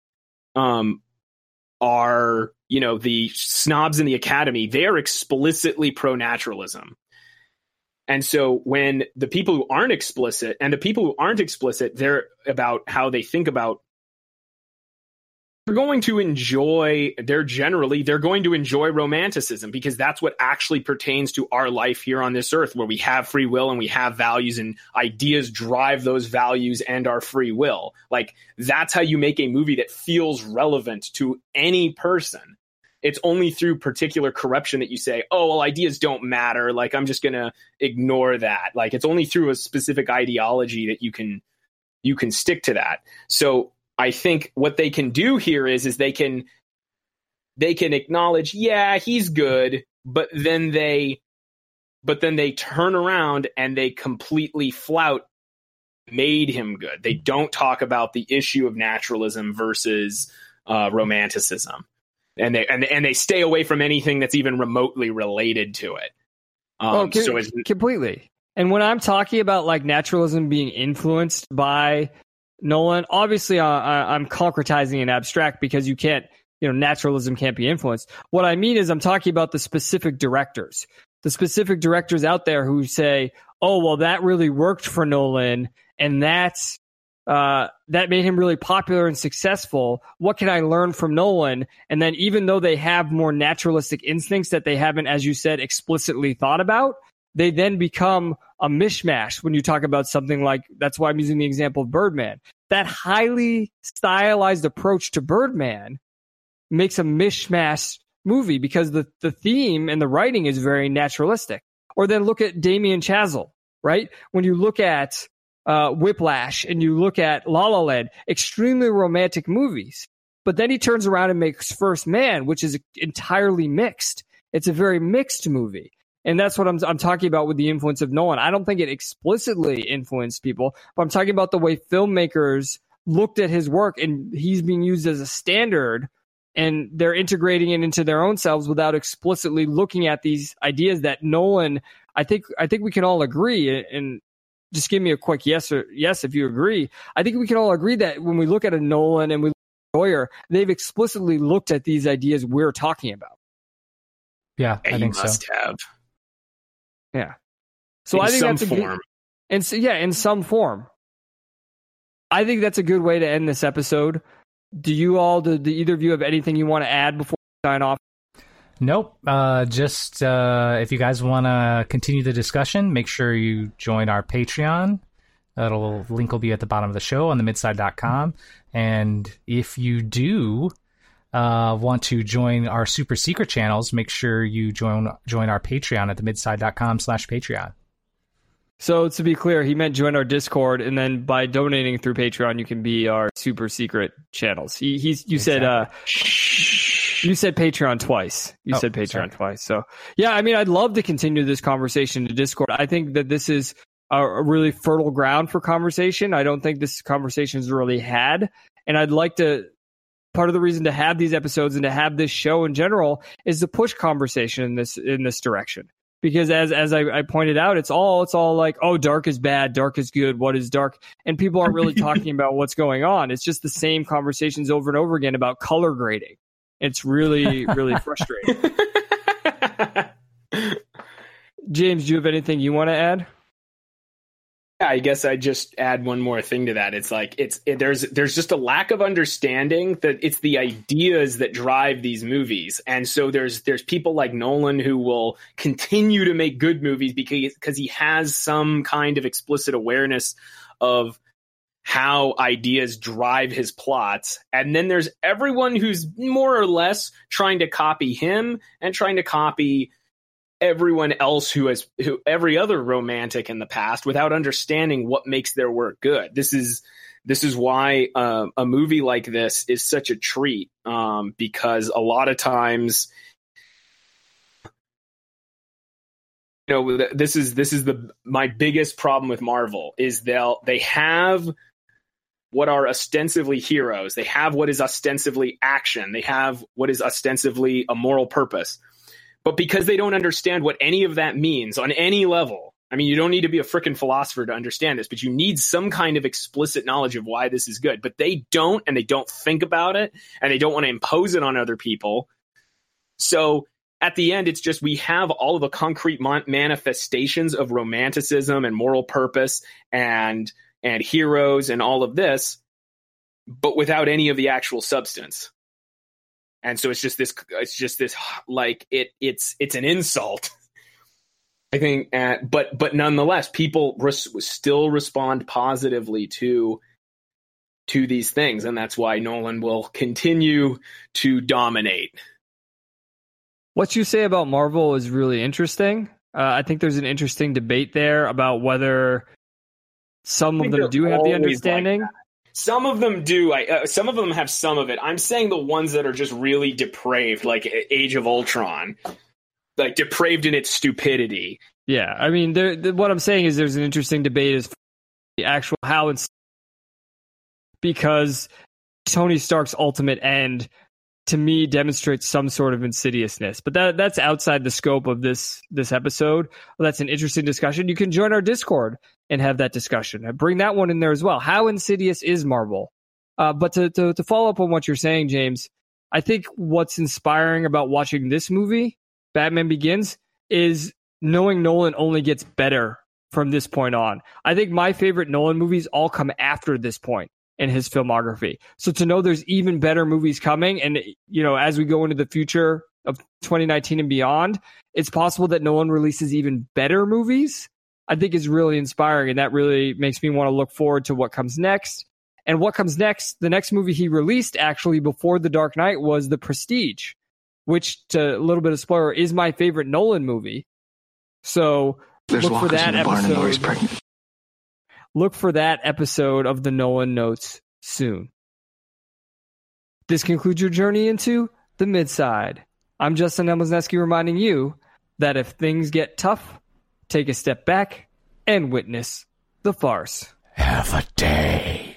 are, the snobs in the Academy. They are explicitly pro-naturalism. And so when the people who aren't explicit, they're about how they think about, they're going to enjoy romanticism, because that's what actually pertains to our life here on this earth, where we have free will and we have values, and ideas drive those values and our free will. Like, that's how you make a movie that feels relevant to any person. It's only through particular corruption that you say, oh, well, ideas don't matter. Like, I'm just going to ignore that. Like, it's only through a specific ideology that you can stick to that. So I think what they can do here is they can acknowledge, yeah, he's good, but then they turn around and they completely flout made him good. They don't talk about the issue of naturalism versus romanticism. And they stay away from anything that's even remotely related to it. Completely. And when I'm talking about like naturalism being influenced by Nolan, obviously I'm concretizing and abstract, because you can't, naturalism can't be influenced. What I mean is I'm talking about the specific directors out there who say, oh, well, that really worked for Nolan, and that made him really popular and successful. What can I learn from Nolan? And then even though they have more naturalistic instincts that they haven't, as you said, explicitly thought about, they then become a mishmash when you talk about something like, that's why I'm using the example of Birdman. That highly stylized approach to Birdman makes a mishmash movie, because the theme and the writing is very naturalistic. Or then look at Damien Chazelle, right? When you look at Whiplash and you look at La La Land, extremely romantic movies. But then he turns around and makes First Man, which is entirely mixed. It's a very mixed movie. And that's what I'm talking about with the influence of Nolan. I don't think it explicitly influenced people, but I'm talking about the way filmmakers looked at his work, and he's being used as a standard, and they're integrating it into their own selves without explicitly looking at these ideas that Nolan, I think we can all agree, and just give me a quick yes if you agree. I think we can all agree that when we look at a Nolan and we look at a Goyer, they've explicitly looked at these ideas we're talking about. Yeah, I think so. Have. Yeah. So in I think some that's a form. In some form. I think that's a good way to end this episode. Do either of you have anything you want to add before we sign off? Nope. Just if you guys want to continue the discussion, make sure you join our Patreon. Link will be at the bottom of the show on themidside.com. And if you do want to join our super secret channels, make sure you join our Patreon at themidside.com/Patreon. So to be clear, he meant join our Discord, and then by donating through Patreon, you can be our super secret channels. You said Patreon twice. You said Patreon twice. So yeah, I mean, I'd love to continue this conversation to Discord. I think that this is a really fertile ground for conversation. I don't think this conversation is really had, and I'd like to. Part of the reason to have these episodes and to have this show in general is to push conversation in this direction. Because as I pointed out, it's all like, oh, dark is bad, dark is good, what is dark? And people aren't really talking about what's going on. It's just the same conversations over and over again about color grading. It's really, really frustrating. James, do you have anything you want to add? Yeah, I guess I just add one more thing to that. It's like there's just a lack of understanding that it's the ideas that drive these movies, and so there's people like Nolan who will continue to make good movies because he has some kind of explicit awareness of how ideas drive his plots. And then there's everyone who's more or less trying to copy him and trying to copy everyone else who every other romantic in the past without understanding what makes their work good. This is why a movie like this is such a treat, because a lot of times, this is my biggest problem with Marvel is they have what are ostensibly heroes. They have what is ostensibly action. They have what is ostensibly a moral purpose. But because they don't understand what any of that means on any level, I mean, you don't need to be a frickin' philosopher to understand this, but you need some kind of explicit knowledge of why this is good. But they don't, and they don't think about it, and they don't want to impose it on other people. So at the end, it's just we have all of the concrete manifestations of romanticism and moral purpose and heroes and all of this, but without any of the actual substance. And so it's just this like it's an insult, I think. But nonetheless, people still respond positively to these things, and that's why Nolan will continue to dominate. What you say about Marvel is really interesting. I think there's an interesting debate there about whether some of them do have the understanding. Like some of them do. Some of them have some of it. I'm saying the ones that are just really depraved, like Age of Ultron, like depraved in its stupidity. Yeah, I mean, what I'm saying is there's an interesting debate as the actual how and because Tony Stark's ultimate end, to me, demonstrates some sort of insidiousness. But that's outside the scope of this episode. Well, that's an interesting discussion. You can join our Discord and have that discussion. Bring that one in there as well. How insidious is Marvel? But to follow up on what you're saying, James, I think what's inspiring about watching this movie, Batman Begins, is knowing Nolan only gets better from this point on. I think my favorite Nolan movies all come after this point in his filmography. So to know there's even better movies coming, and as we go into the future of 2019 and beyond, it's possible that Nolan releases even better movies, I think is really inspiring, and that really makes me want to look forward to what comes next. And what comes next, the next movie he released actually before The Dark Knight was The Prestige, which, to a little bit of spoiler, is my favorite Nolan movie. So look for that episode. Look for that episode of the Nolan Notes soon. This concludes your journey into the Midside. I'm Justin Emlesneski reminding you that if things get tough, take a step back and witness the farce. Have a day.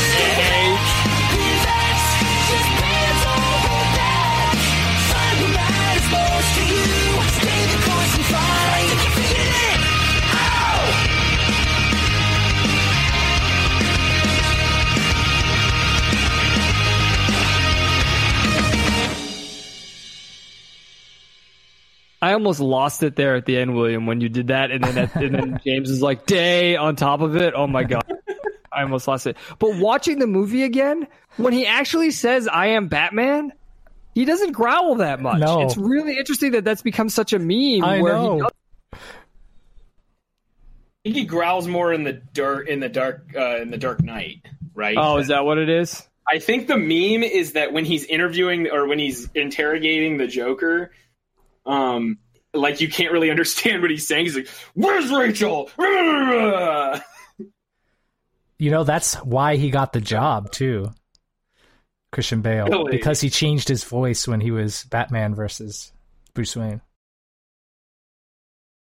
I almost lost it there at the end, William, when you did that, and then James is like, day on top of it. Oh my God. I almost lost it. But watching the movie again, when he actually says, I am Batman, he doesn't growl that much. No. It's really interesting that that's become such a meme. I know. I think he growls more in the Dark Knight, right? Oh, is that what it is? I think the meme is that when he's interviewing or when he's interrogating the Joker, like you can't really understand what he's saying. He's like, "Where's Rachel?" That's why he got the job too, Christian Bale, Really? because he changed his voice when he was Batman versus Bruce Wayne.